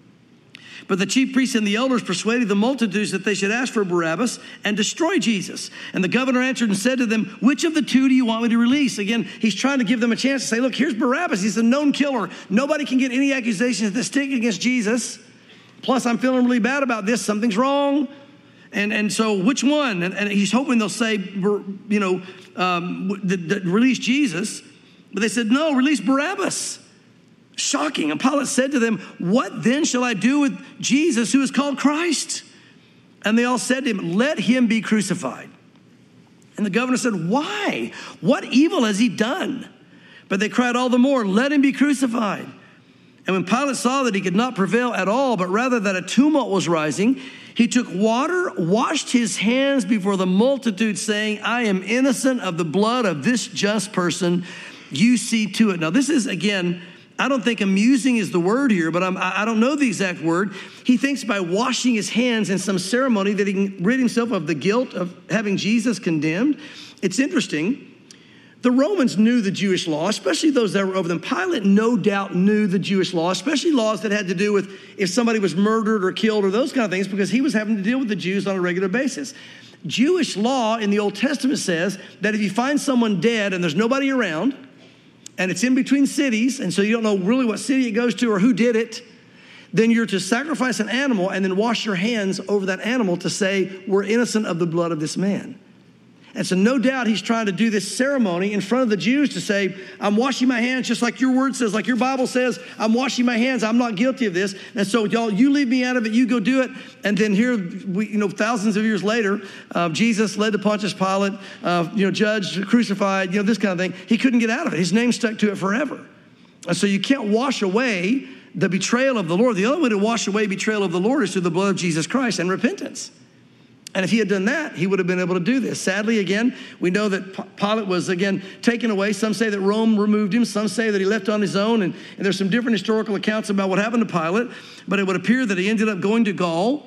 But the chief priests and the elders persuaded the multitudes that they should ask for Barabbas and destroy Jesus. And the governor answered and said to them, which of the two do you want me to release? Again, he's trying to give them a chance to say, look, here's Barabbas. He's a known killer. Nobody can get any accusations that stick against Jesus. Plus, I'm feeling really bad about this. Something's wrong. And, and so which one? And, and he's hoping they'll say, you know, um, the, the, release Jesus. But they said, no, release Barabbas. Shocking. And Pilate said to them, what then shall I do with Jesus who is called Christ? And they all said to him, let him be crucified. And the governor said, why? What evil has he done? But they cried all the more, let him be crucified. And when Pilate saw that he could not prevail at all, but rather that a tumult was rising, he took water, washed his hands before the multitude, saying, I am innocent of the blood of this just person. You see to it. Now, this is, again, I don't think amusing is the word here, but I'm, I don't know the exact word. He thinks by washing his hands in some ceremony that he can rid himself of the guilt of having Jesus condemned. It's interesting. The Romans knew the Jewish law, especially those that were over them. Pilate no doubt knew the Jewish law, especially laws that had to do with if somebody was murdered or killed or those kind of things, because he was having to deal with the Jews on a regular basis. Jewish law in the Old Testament says that if you find someone dead and there's nobody around, and it's in between cities, and so you don't know really what city it goes to or who did it, then you're to sacrifice an animal and then wash your hands over that animal to say, we're innocent of the blood of this man. And so no doubt he's trying to do this ceremony in front of the Jews to say, I'm washing my hands just like your word says, like your Bible says, I'm washing my hands. I'm not guilty of this. And so y'all, you leave me out of it. You go do it. And then here, we, you know, thousands of years later, uh, Jesus led to Pontius Pilate, uh, you know, judged, crucified, you know, this kind of thing. He couldn't get out of it. His name stuck to it forever. And so you can't wash away the betrayal of the Lord. The only way to wash away betrayal of the Lord is through the blood of Jesus Christ and repentance. And if he had done that, he would have been able to do this. Sadly, again, we know that Pilate was, again, taken away. Some say that Rome removed him. Some say that he left on his own. And, and there's some different historical accounts about what happened to Pilate. But it would appear that he ended up going to Gaul.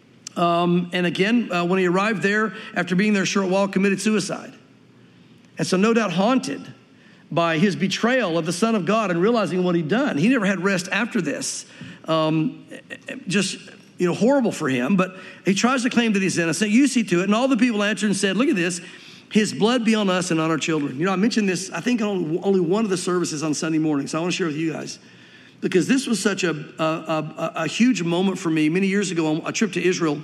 Um, and again, uh, when he arrived there, after being there a short while, committed suicide. And so no doubt haunted by his betrayal of the Son of God and realizing what he'd done. He never had rest after this. Um, just... You know, horrible for him, but he tries to claim that he's innocent. You see to it. And all the people answered and said, look at this. His blood be on us and on our children. You know, I mentioned this, I think, on only one of the services on Sunday morning. So I want to share with you guys, because this was such a, a, a, a huge moment for me. Many years ago, on a trip to Israel,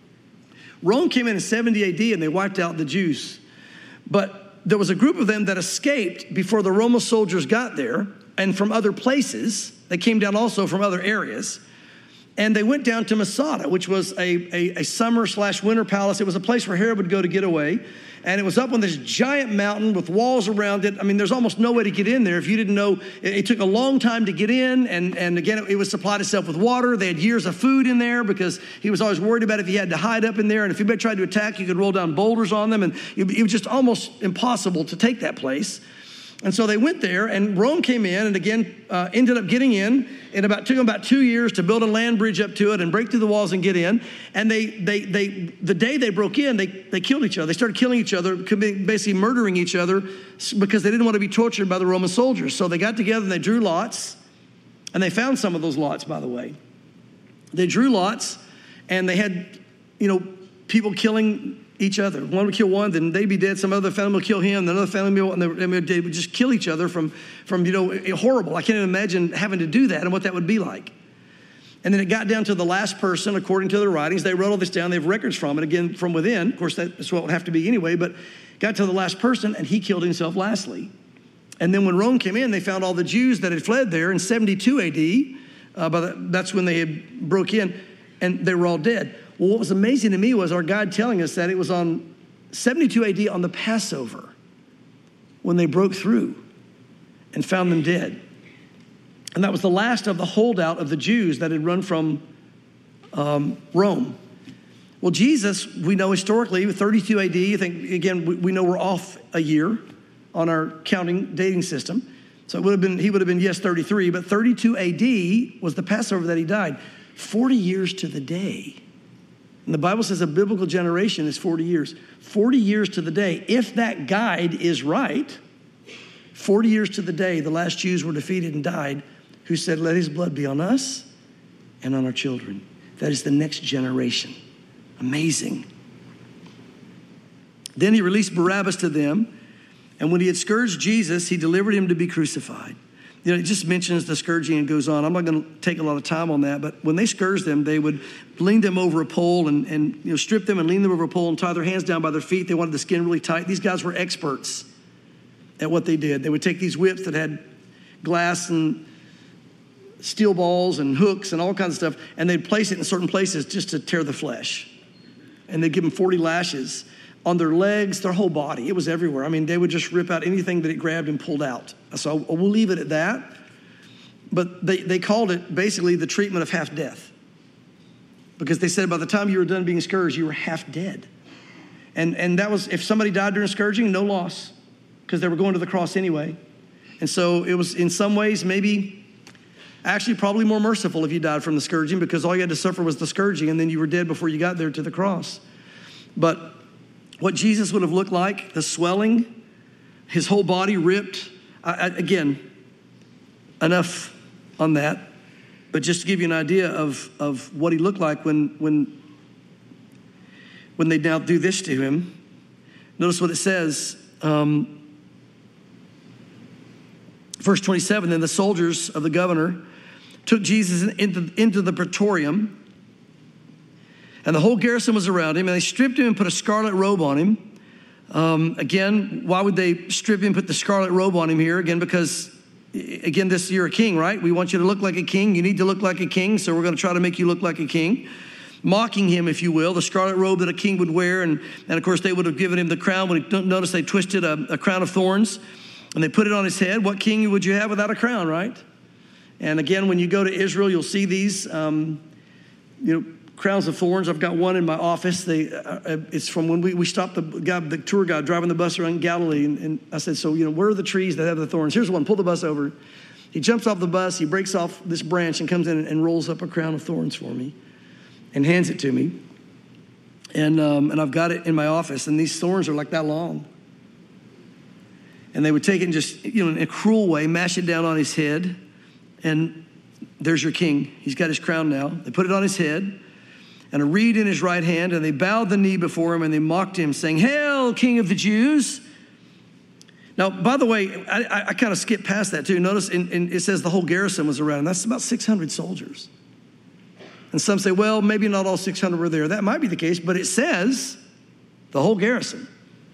Rome came in in seventy A D and they wiped out the Jews. But there was a group of them that escaped before the Roman soldiers got there, and from other places. They came down also from other areas. And they went down to Masada, which was a, a, a summer slash winter palace. It was a place where Herod would go to get away. And it was up on this giant mountain with walls around it. I mean, there's almost no way to get in there. If you didn't know, it, it took a long time to get in. And, and again, it, it was supplied itself with water. They had years of food in there because he was always worried about if he had to hide up in there. And if anybody tried to attack, you could roll down boulders on them. And it, it was just almost impossible to take that place. And so they went there, and Rome came in, and again, uh, ended up getting in. It about took them about two years to build a land bridge up to it and break through the walls and get in. And they, they, they, the day they broke in, they, they killed each other. They started killing each other, basically murdering each other because they didn't want to be tortured by the Roman soldiers. So they got together and they drew lots, and they found some of those lots, by the way. They drew lots, and they had, you know, people killing each other. One would kill one, then they'd be dead. Some other family would kill him, then another family would, and they would just kill each other from, from, you know, horrible. I can't imagine having to do that and what that would be like. And then it got down to the last person, according to their writings. They wrote all this down. They have records from it, again, from within. Of course, that's what it would have to be anyway, but got to the last person, and he killed himself lastly. And then when Rome came in, they found all the Jews that had fled there in seventy-two A D. Uh, but that's when they had broke in, and they were all dead. Well, what was amazing to me was our guide telling us that it was on seventy-two A D on the Passover when they broke through and found them dead. And that was the last of the holdout of the Jews that had run from um, Rome. Well, Jesus, we know historically, thirty-two A D, I think, again, we, we know we're off a year on our counting dating system. So it would have been, he would have been, yes, thirty-three, but thirty-two A D was the Passover that he died. forty years to the day. And the Bible says a biblical generation is forty years. forty years to the day. If that guide is right, forty years to the day, the last Jews were defeated and died, who said, let his blood be on us and on our children. That is the next generation. Amazing. Then he released Barabbas to them. And when he had scourged Jesus, he delivered him to be crucified. You know, it just mentions the scourging and goes on. I'm not going to take a lot of time on that, but when they scourged them, they would lean them over a pole and, and you know, strip them and lean them over a pole and tie their hands down by their feet. They wanted the skin really tight. These guys were experts at what they did. They would take these whips that had glass and steel balls and hooks and all kinds of stuff, and they'd place it in certain places just to tear the flesh. And they'd give them forty lashes on their legs, their whole body. It was everywhere. I mean, they would just rip out anything that it grabbed and pulled out. So we'll leave it at that. But they, they called it basically the treatment of half death. Because they said by the time you were done being scourged, you were half dead. And, and that was, if somebody died during scourging, no loss, because they were going to the cross anyway. And so it was in some ways maybe actually probably more merciful if you died from the scourging, because all you had to suffer was the scourging and then you were dead before you got there to the cross. But what Jesus would have looked like, the swelling, his whole body ripped. I, I, again, enough on that. But just to give you an idea of, of what he looked like when, when, when they now do this to him. Notice what it says. Um, verse twenty-seven, then the soldiers of the governor took Jesus into, into the praetorium, and the whole garrison was around him, and they stripped him and put a scarlet robe on him. Um, again, why would they strip him and put the scarlet robe on him here? Again, because, again, this you're a king, right? We want you to look like a king. You need to look like a king, so we're going to try to make you look like a king. Mocking him, if you will, the scarlet robe that a king would wear. And, and of course, they would have given him the crown. When he, notice they twisted a, a crown of thorns, and they put it on his head. What king would you have without a crown, right? And again, when you go to Israel, you'll see these, um, you know, crowns of thorns. I've got one in my office. They, uh, it's from when we, we stopped the guy, the tour guide driving the bus around Galilee. And, and I said, so, you know, where are the trees that have the thorns? Here's one. Pull the bus over. He jumps off the bus. He breaks off this branch and comes in and, and rolls up a crown of thorns for me and hands it to me. And, um, and I've got it in my office. And these thorns are like that long. And they would take it and just, you know, in a cruel way, mash it down on his head. And there's your king. He's got his crown now. They put it on his head and a reed in his right hand, and they bowed the knee before him, and they mocked him, saying, "Hail, King of the Jews!" Now, by the way, I, I, I kind of skipped past that too. Notice in, in, it says the whole garrison was around, and that's about six hundred soldiers. And some say, well, maybe not all six hundred were there. That might be the case, but it says the whole garrison.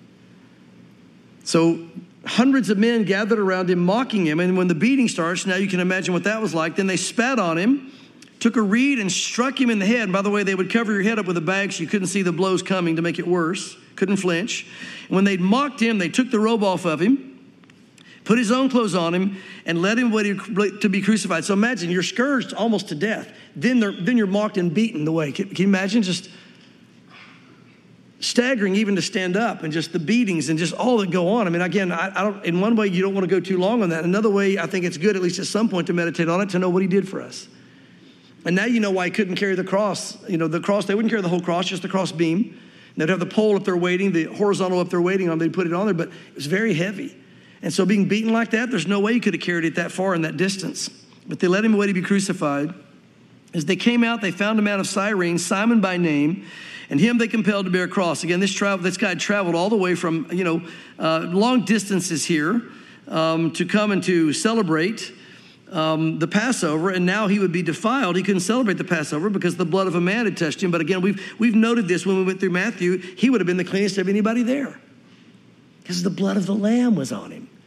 So hundreds of men gathered around him, mocking him, and when the beating starts, now you can imagine what that was like. Then they spat on him, took a reed and struck him in the head. And by the way, they would cover your head up with a bag so you couldn't see the blows coming to make it worse. Couldn't flinch. And when they'd mocked him, they took the robe off of him, put his own clothes on him, and led him to be crucified. So imagine, you're scourged almost to death. Then, they're, then you're mocked and beaten the way. Can, can you imagine just staggering even to stand up, and just the beatings and just all that go on? I mean, again, I, I don't. In one way, you don't want to go too long on that. Another way, I think it's good, at least at some point, to meditate on it, to know what he did for us. And now you know why he couldn't carry the cross. You know, the cross, they wouldn't carry the whole cross, just the cross beam. They'd have the pole up there waiting, the horizontal up there waiting on, they'd put it on there, but it was very heavy. And so being beaten like that, there's no way you could have carried it that far in that distance. But they led him away to be crucified. As they came out, they found a man of Cyrene, Simon by name, and him they compelled to bear a cross. Again, this travel, this guy traveled all the way from, you know, uh, long distances here um, to come and to celebrate Um, the Passover, and now he would be defiled. He couldn't celebrate the Passover because the blood of a man had touched him. But again, we've we've noted this when we went through Matthew. He would have been the cleanest of anybody there because the blood of the Lamb was on him.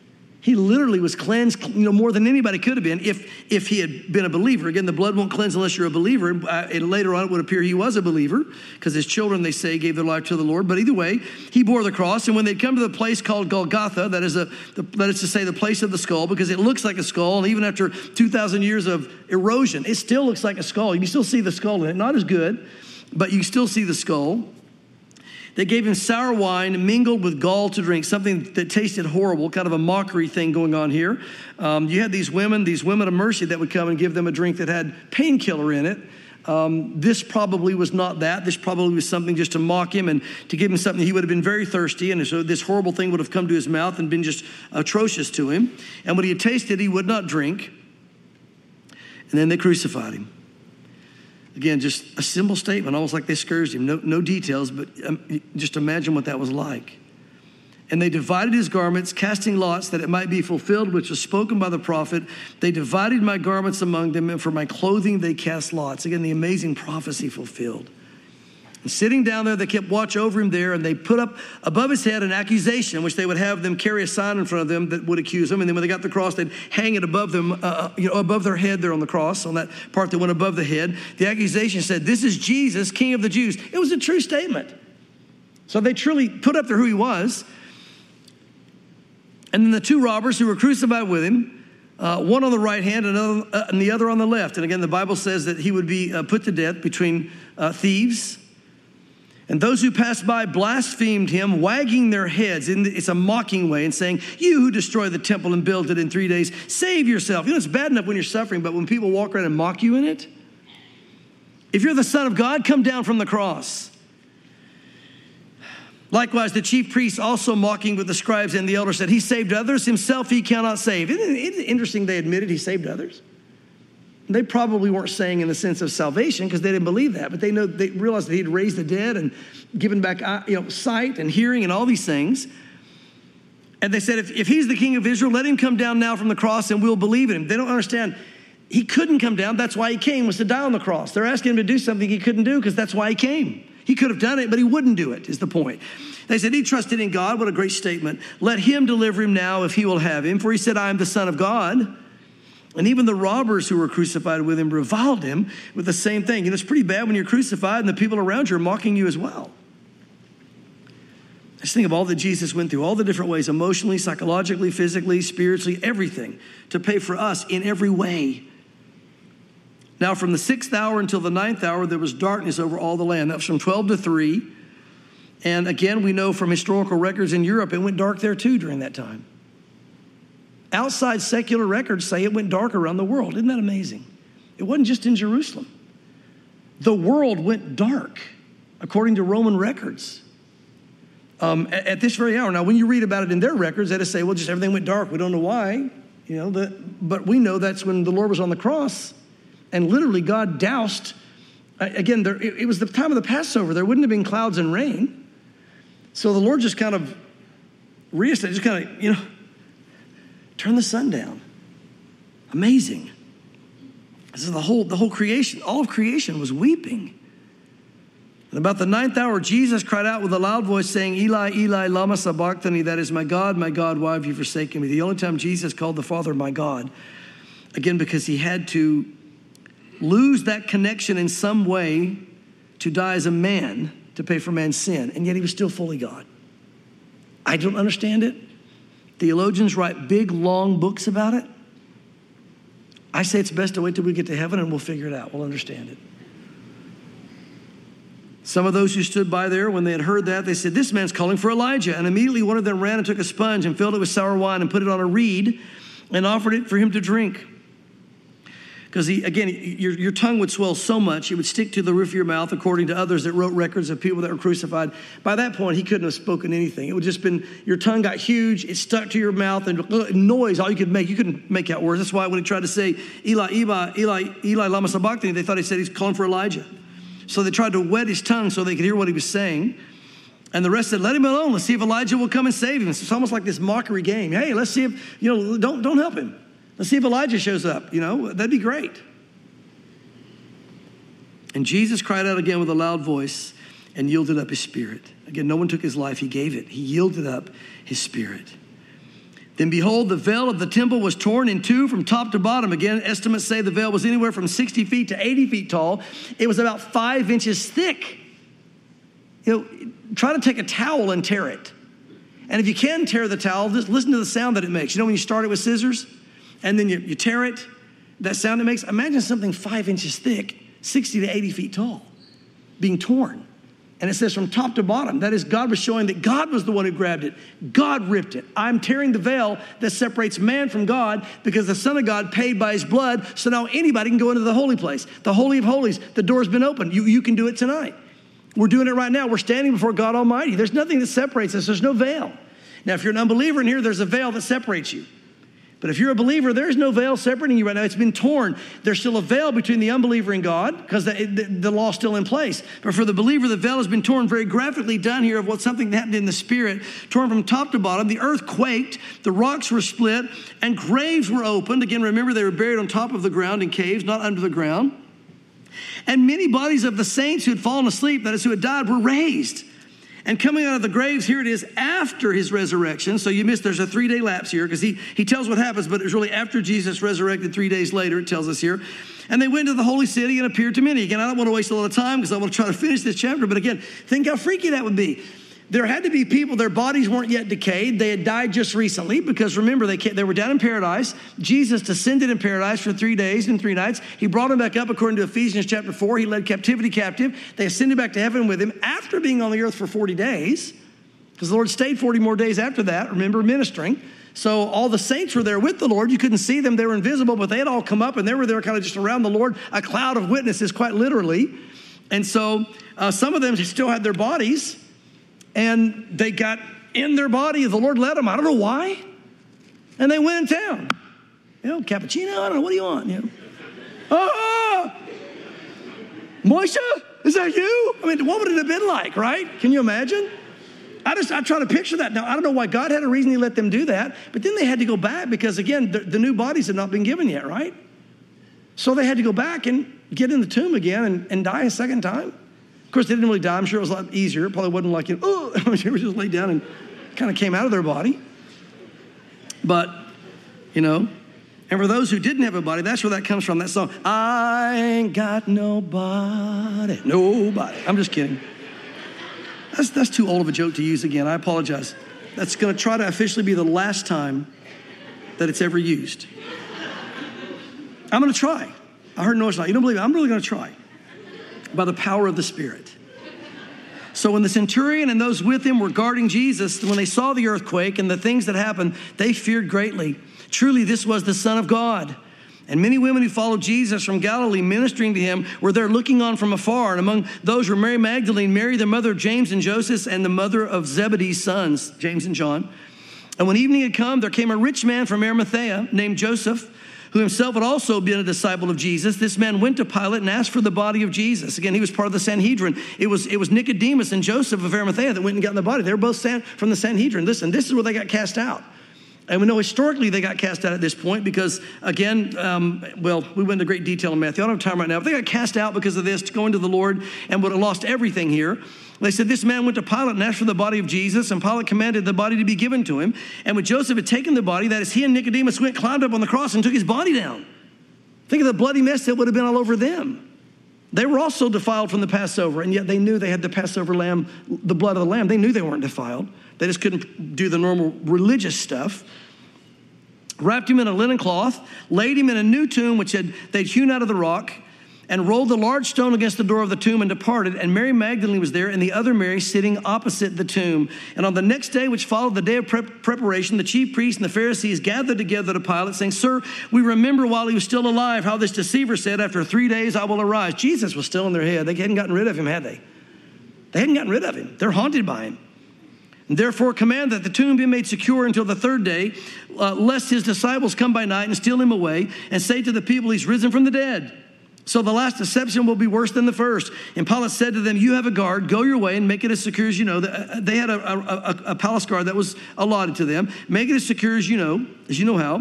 He literally was cleansed, you know, more than anybody could have been if, if he had been a believer. Again, the blood won't cleanse unless you're a believer. Uh, and later on, it would appear he was a believer because his children, they say, gave their life to the Lord. But either way, he bore the cross. And when they'd come to the place called Golgotha, that is, a, the, that is to say the place of the skull, because it looks like a skull. And even after two thousand years of erosion, it still looks like a skull. You can still see the skull in it. Not as good, but you still see the skull. They gave him sour wine mingled with gall to drink, something that tasted horrible, kind of a mockery thing going on here. Um, you had these women, these women of mercy that would come and give them a drink that had painkiller in it. Um, this probably was not that. This probably was something just to mock him and to give him something. He would have been very thirsty, and so this horrible thing would have come to his mouth and been just atrocious to him. And when he had tasted, he would not drink. And then they crucified him. Again, just a simple statement, almost like they scourged him. No, no details, but um, just imagine what that was like. And they divided his garments, casting lots that it might be fulfilled, which was spoken by the prophet. They divided my garments among them, and for my clothing they cast lots. Again, the amazing prophecy fulfilled. And sitting down there, they kept watch over him there, and they put up above his head an accusation, which they would have them carry a sign in front of them that would accuse him. And then when they got the cross, they'd hang it above them, uh, you know, above their head there on the cross, on that part that went above the head. The accusation said, "This is Jesus, King of the Jews." It was a true statement. So they truly put up there who he was. And then the two robbers who were crucified with him, uh, one on the right hand and, another, uh, and the other on the left. And again, the Bible says that he would be uh, put to death between uh, thieves. And those who passed by blasphemed him, wagging their heads. In the, it's a mocking way and saying, "You who destroy the temple and build it in three days, save yourself." You know, it's bad enough when you're suffering, but when people walk around and mock you in it, if you're the Son of God, come down from the cross. Likewise, the chief priests also mocking with the scribes and the elders said, "He saved others, himself he cannot save." Isn't it interesting they admitted he saved others? They probably weren't saying in the sense of salvation because they didn't believe that, but they know they realized that he'd raised the dead and given back, you know, sight and hearing and all these things. And they said, if, if he's the King of Israel, let him come down now from the cross and we'll believe in him. They don't understand. He couldn't come down. That's why he came, was to die on the cross. They're asking him to do something he couldn't do because that's why he came. He could have done it, but he wouldn't do it, is the point. They said he trusted in God. What a great statement. Let him deliver him now if he will have him. For he said, "I am the Son of God." And even the robbers who were crucified with him reviled him with the same thing. You know, it's pretty bad when you're crucified and the people around you are mocking you as well. Just think of all that Jesus went through, all the different ways, emotionally, psychologically, physically, spiritually, everything, to pay for us in every way. Now, from the sixth hour until the ninth hour, there was darkness over all the land. That was from twelve to three. And again, we know from historical records in Europe, it went dark there too during that time. Outside secular records say it went dark around the world. Isn't that amazing? It wasn't just in Jerusalem. The world went dark, according to Roman records. Um, at, at this very hour. Now, when you read about it in their records, they just say, well, just everything went dark. We don't know why. You know, the, but we know that's when the Lord was on the cross. And literally, God doused. Again, there, it, it was the time of the Passover. There wouldn't have been clouds and rain. So the Lord just kind of reestablished, just kind of, you know, turn the sun down. Amazing. This is the whole, the whole creation. All of creation was weeping. And about the ninth hour, Jesus cried out with a loud voice saying, "Eli, Eli, lama sabachthani," that is, "My God, my God, why have you forsaken me?" The only time Jesus called the Father my God. Again, because he had to lose that connection in some way to die as a man to pay for man's sin. And yet he was still fully God. I don't understand it. Theologians write big, long books about it. I say it's best to wait till we get to heaven and we'll figure it out. We'll understand it. Some of those who stood by there, when they had heard that, they said, "This man's calling for Elijah." And immediately one of them ran and took a sponge and filled it with sour wine and put it on a reed and offered it for him to drink. Because, again, your, your tongue would swell so much, it would stick to the roof of your mouth, according to others that wrote records of people that were crucified. By that point, he couldn't have spoken anything. It would just been, your tongue got huge, it stuck to your mouth, and noise, all you could make. You couldn't make out words. That's why when he tried to say, "Eli, Eli, Eli, Eli, lama sabachthani," they thought he said he's calling for Elijah. So they tried to wet his tongue so they could hear what he was saying. And the rest said, "Let him alone. Let's see if Elijah will come and save him." It's almost like this mockery game. Hey, let's see if, you know, don't, don't help him. Let's see if Elijah shows up, you know, that'd be great. And Jesus cried out again with a loud voice and yielded up his spirit. Again, no one took his life, he gave it. He yielded up his spirit. Then behold, the veil of the temple was torn in two from top to bottom. Again, estimates say the veil was anywhere from sixty feet to eighty feet tall. It was about five inches thick. You know, try to take a towel and tear it. And if you can tear the towel, just listen to the sound that it makes. You know when you start it with scissors and then you, you tear it, that sound it makes? Imagine something five inches thick, sixty to eighty feet tall, being torn. And it says from top to bottom. That is, God was showing that God was the one who grabbed it. God ripped it. I'm tearing the veil that separates man from God because the Son of God paid by his blood, so now anybody can go into the holy place. The Holy of Holies, the door's been opened. You, you can do it tonight. We're doing it right now. We're standing before God Almighty. There's nothing that separates us. There's no veil. Now, if you're an unbeliever in here, there's a veil that separates you. But if you're a believer, there's no veil separating you right now. It's been torn. There's still a veil between the unbeliever and God because the, the, the law's still in place. But for the believer, the veil has been torn, very graphically done here of what something that happened in the spirit, torn from top to bottom. The earth quaked, the rocks were split, and graves were opened. Again, remember, they were buried on top of the ground in caves, not under the ground. And many bodies of the saints who had fallen asleep, that is, who had died, were raised. And coming out of the graves, here it is, after his resurrection. So you missed, there's a three-day lapse here because he, he tells what happens, but it was really after Jesus resurrected three days later, it tells us here. And they went to the holy city and appeared to many. Again, I don't want to waste a lot of time because I want to try to finish this chapter. But again, think how freaky that would be. There had to be people, their bodies weren't yet decayed. They had died just recently because remember, they they were down in paradise. Jesus descended in paradise for three days and three nights. He brought them back up according to Ephesians chapter four. He led captivity captive. They ascended back to heaven with him after being on the earth for forty days because the Lord stayed forty more days after that, remember, ministering. So all the saints were there with the Lord. You couldn't see them. They were invisible, but they had all come up and they were there kind of just around the Lord, a cloud of witnesses, quite literally. And so uh, some of them still had their bodies. And they got in their body. The Lord led them. I don't know why. And they went in town. You know, cappuccino, I don't know. What do you want? You know, ah, Moisha, is that you? I mean, what would it have been like, right? Can you imagine? I just, I try to picture that. Now, I don't know why God had a reason he let them do that. But then they had to go back because, again, the, the new bodies had not been given yet, right? So they had to go back and get in the tomb again and, and die a second time. Of course, they didn't really die. I'm sure it was a lot easier. It probably wasn't like, you know, oh, they were just laid down and kind of came out of their body. But, you know, and for those who didn't have a body, that's where that comes from, that song. I ain't got nobody, nobody. I'm just kidding. That's, that's too old of a joke to use again. I apologize. That's going to try to officially be the last time that it's ever used. I'm going to try. I heard no, it's not. You don't believe it? I'm really going to try. By the power of the Spirit. So when the centurion and those with him were guarding Jesus, when they saw the earthquake and the things that happened, they feared greatly. Truly, this was the Son of God. And many women who followed Jesus from Galilee, ministering to him, were there looking on from afar. And among those were Mary Magdalene, Mary, the mother of James and Joseph, and the mother of Zebedee's sons, James and John. And when evening had come, there came a rich man from Arimathea named Joseph, who himself had also been a disciple of Jesus. This man went to Pilate and asked for the body of Jesus. Again, he was part of the Sanhedrin. It was, it was Nicodemus and Joseph of Arimathea that went and got the body. They were both from the Sanhedrin. Listen, this is where they got cast out. And we know historically they got cast out at this point because, again, um, well, we went into great detail in Matthew. I don't have time right now. But they got cast out because of this, going to the Lord, and would have lost everything here. They said this man went to Pilate and asked for the body of Jesus, and Pilate commanded the body to be given to him. And when Joseph had taken the body, that is, he and Nicodemus went, climbed up on the cross and took his body down. Think of the bloody mess that would have been all over them. They were also defiled from the Passover, and yet they knew they had the Passover lamb, the blood of the lamb. They knew they weren't defiled. They just couldn't do the normal religious stuff. Wrapped him in a linen cloth, laid him in a new tomb which had they'd hewn out of the rock, and rolled the large stone against the door of the tomb and departed. And Mary Magdalene was there, and the other Mary sitting opposite the tomb. And on the next day, which followed the day of prep- preparation, the chief priests and the Pharisees gathered together to Pilate, saying, Sir, we remember while he was still alive how this deceiver said, after three days I will arise. Jesus was still in their head. They hadn't gotten rid of him, had they? They hadn't gotten rid of him. They're haunted by him. And therefore command that the tomb be made secure until the third day, uh, lest his disciples come by night and steal him away, and say to the people, he's risen from the dead. So the last deception will be worse than the first. And Pilate said to them, you have a guard, go your way and make it as secure as you know. They had a, a, a palace guard that was allotted to them. Make it as secure as you know, as you know how.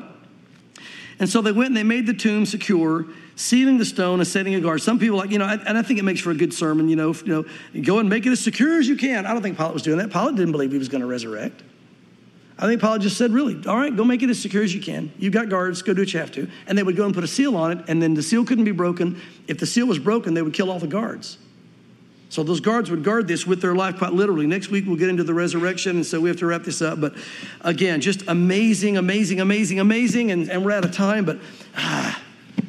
And so they went and they made the tomb secure, sealing the stone and setting a guard. Some people like, you know, and I think it makes for a good sermon, you know, you know, go and make it as secure as you can. I don't think Pilate was doing that. Pilate didn't believe he was going to resurrect. I think Pilate just said, really, all right, go make it as secure as you can. You've got guards, go do what you have to. And they would go and put a seal on it, and then the seal couldn't be broken. If the seal was broken, they would kill all the guards. So those guards would guard this with their life quite literally. Next week, we'll get into the resurrection, and so we have to wrap this up. But again, just amazing, amazing, amazing, amazing, and, and we're out of time. But ah,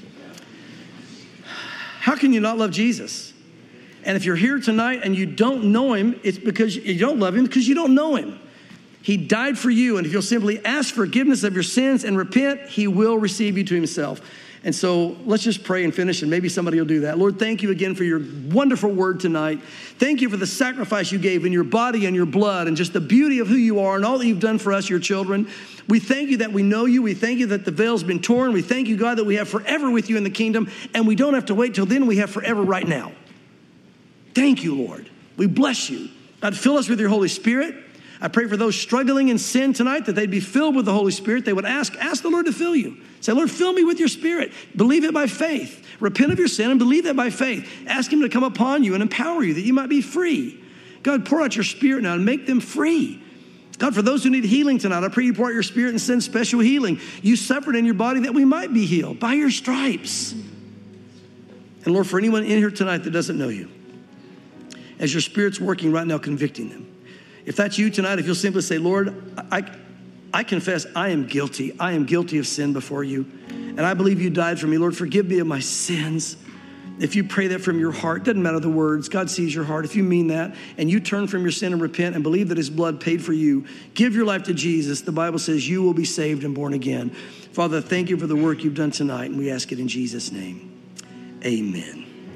how can you not love Jesus? And if you're here tonight and you don't know him, it's because you don't love him because you don't know him. He died for you, and if you'll simply ask forgiveness of your sins and repent, he will receive you to himself. And so let's just pray and finish, and maybe somebody will do that. Lord, thank you again for your wonderful word tonight. Thank you for the sacrifice you gave in your body and your blood and just the beauty of who you are and all that you've done for us, your children. We thank you that we know you. We thank you that the veil's been torn. We thank you, God, that we have forever with you in the kingdom, and we don't have to wait till then. We have forever right now. Thank you, Lord. We bless you. God, fill us with your Holy Spirit. I pray for those struggling in sin tonight that they'd be filled with the Holy Spirit. They would ask, ask the Lord to fill you. Say, Lord, fill me with your Spirit. Believe it by faith. Repent of your sin and believe that by faith. Ask him to come upon you and empower you that you might be free. God, pour out your Spirit now and make them free. God, for those who need healing tonight, I pray you pour out your Spirit and send special healing. You suffered in your body that we might be healed by your stripes. And Lord, for anyone in here tonight that doesn't know you, as your Spirit's working right now, convicting them. If that's you tonight, if you'll simply say, Lord, I, I confess I am guilty. I am guilty of sin before you. And I believe you died for me. Lord, forgive me of my sins. If you pray that from your heart, doesn't matter the words, God sees your heart. If you mean that and you turn from your sin and repent and believe that his blood paid for you, give your life to Jesus. The Bible says you will be saved and born again. Father, thank you for the work you've done tonight, and we ask it in Jesus' name. Amen.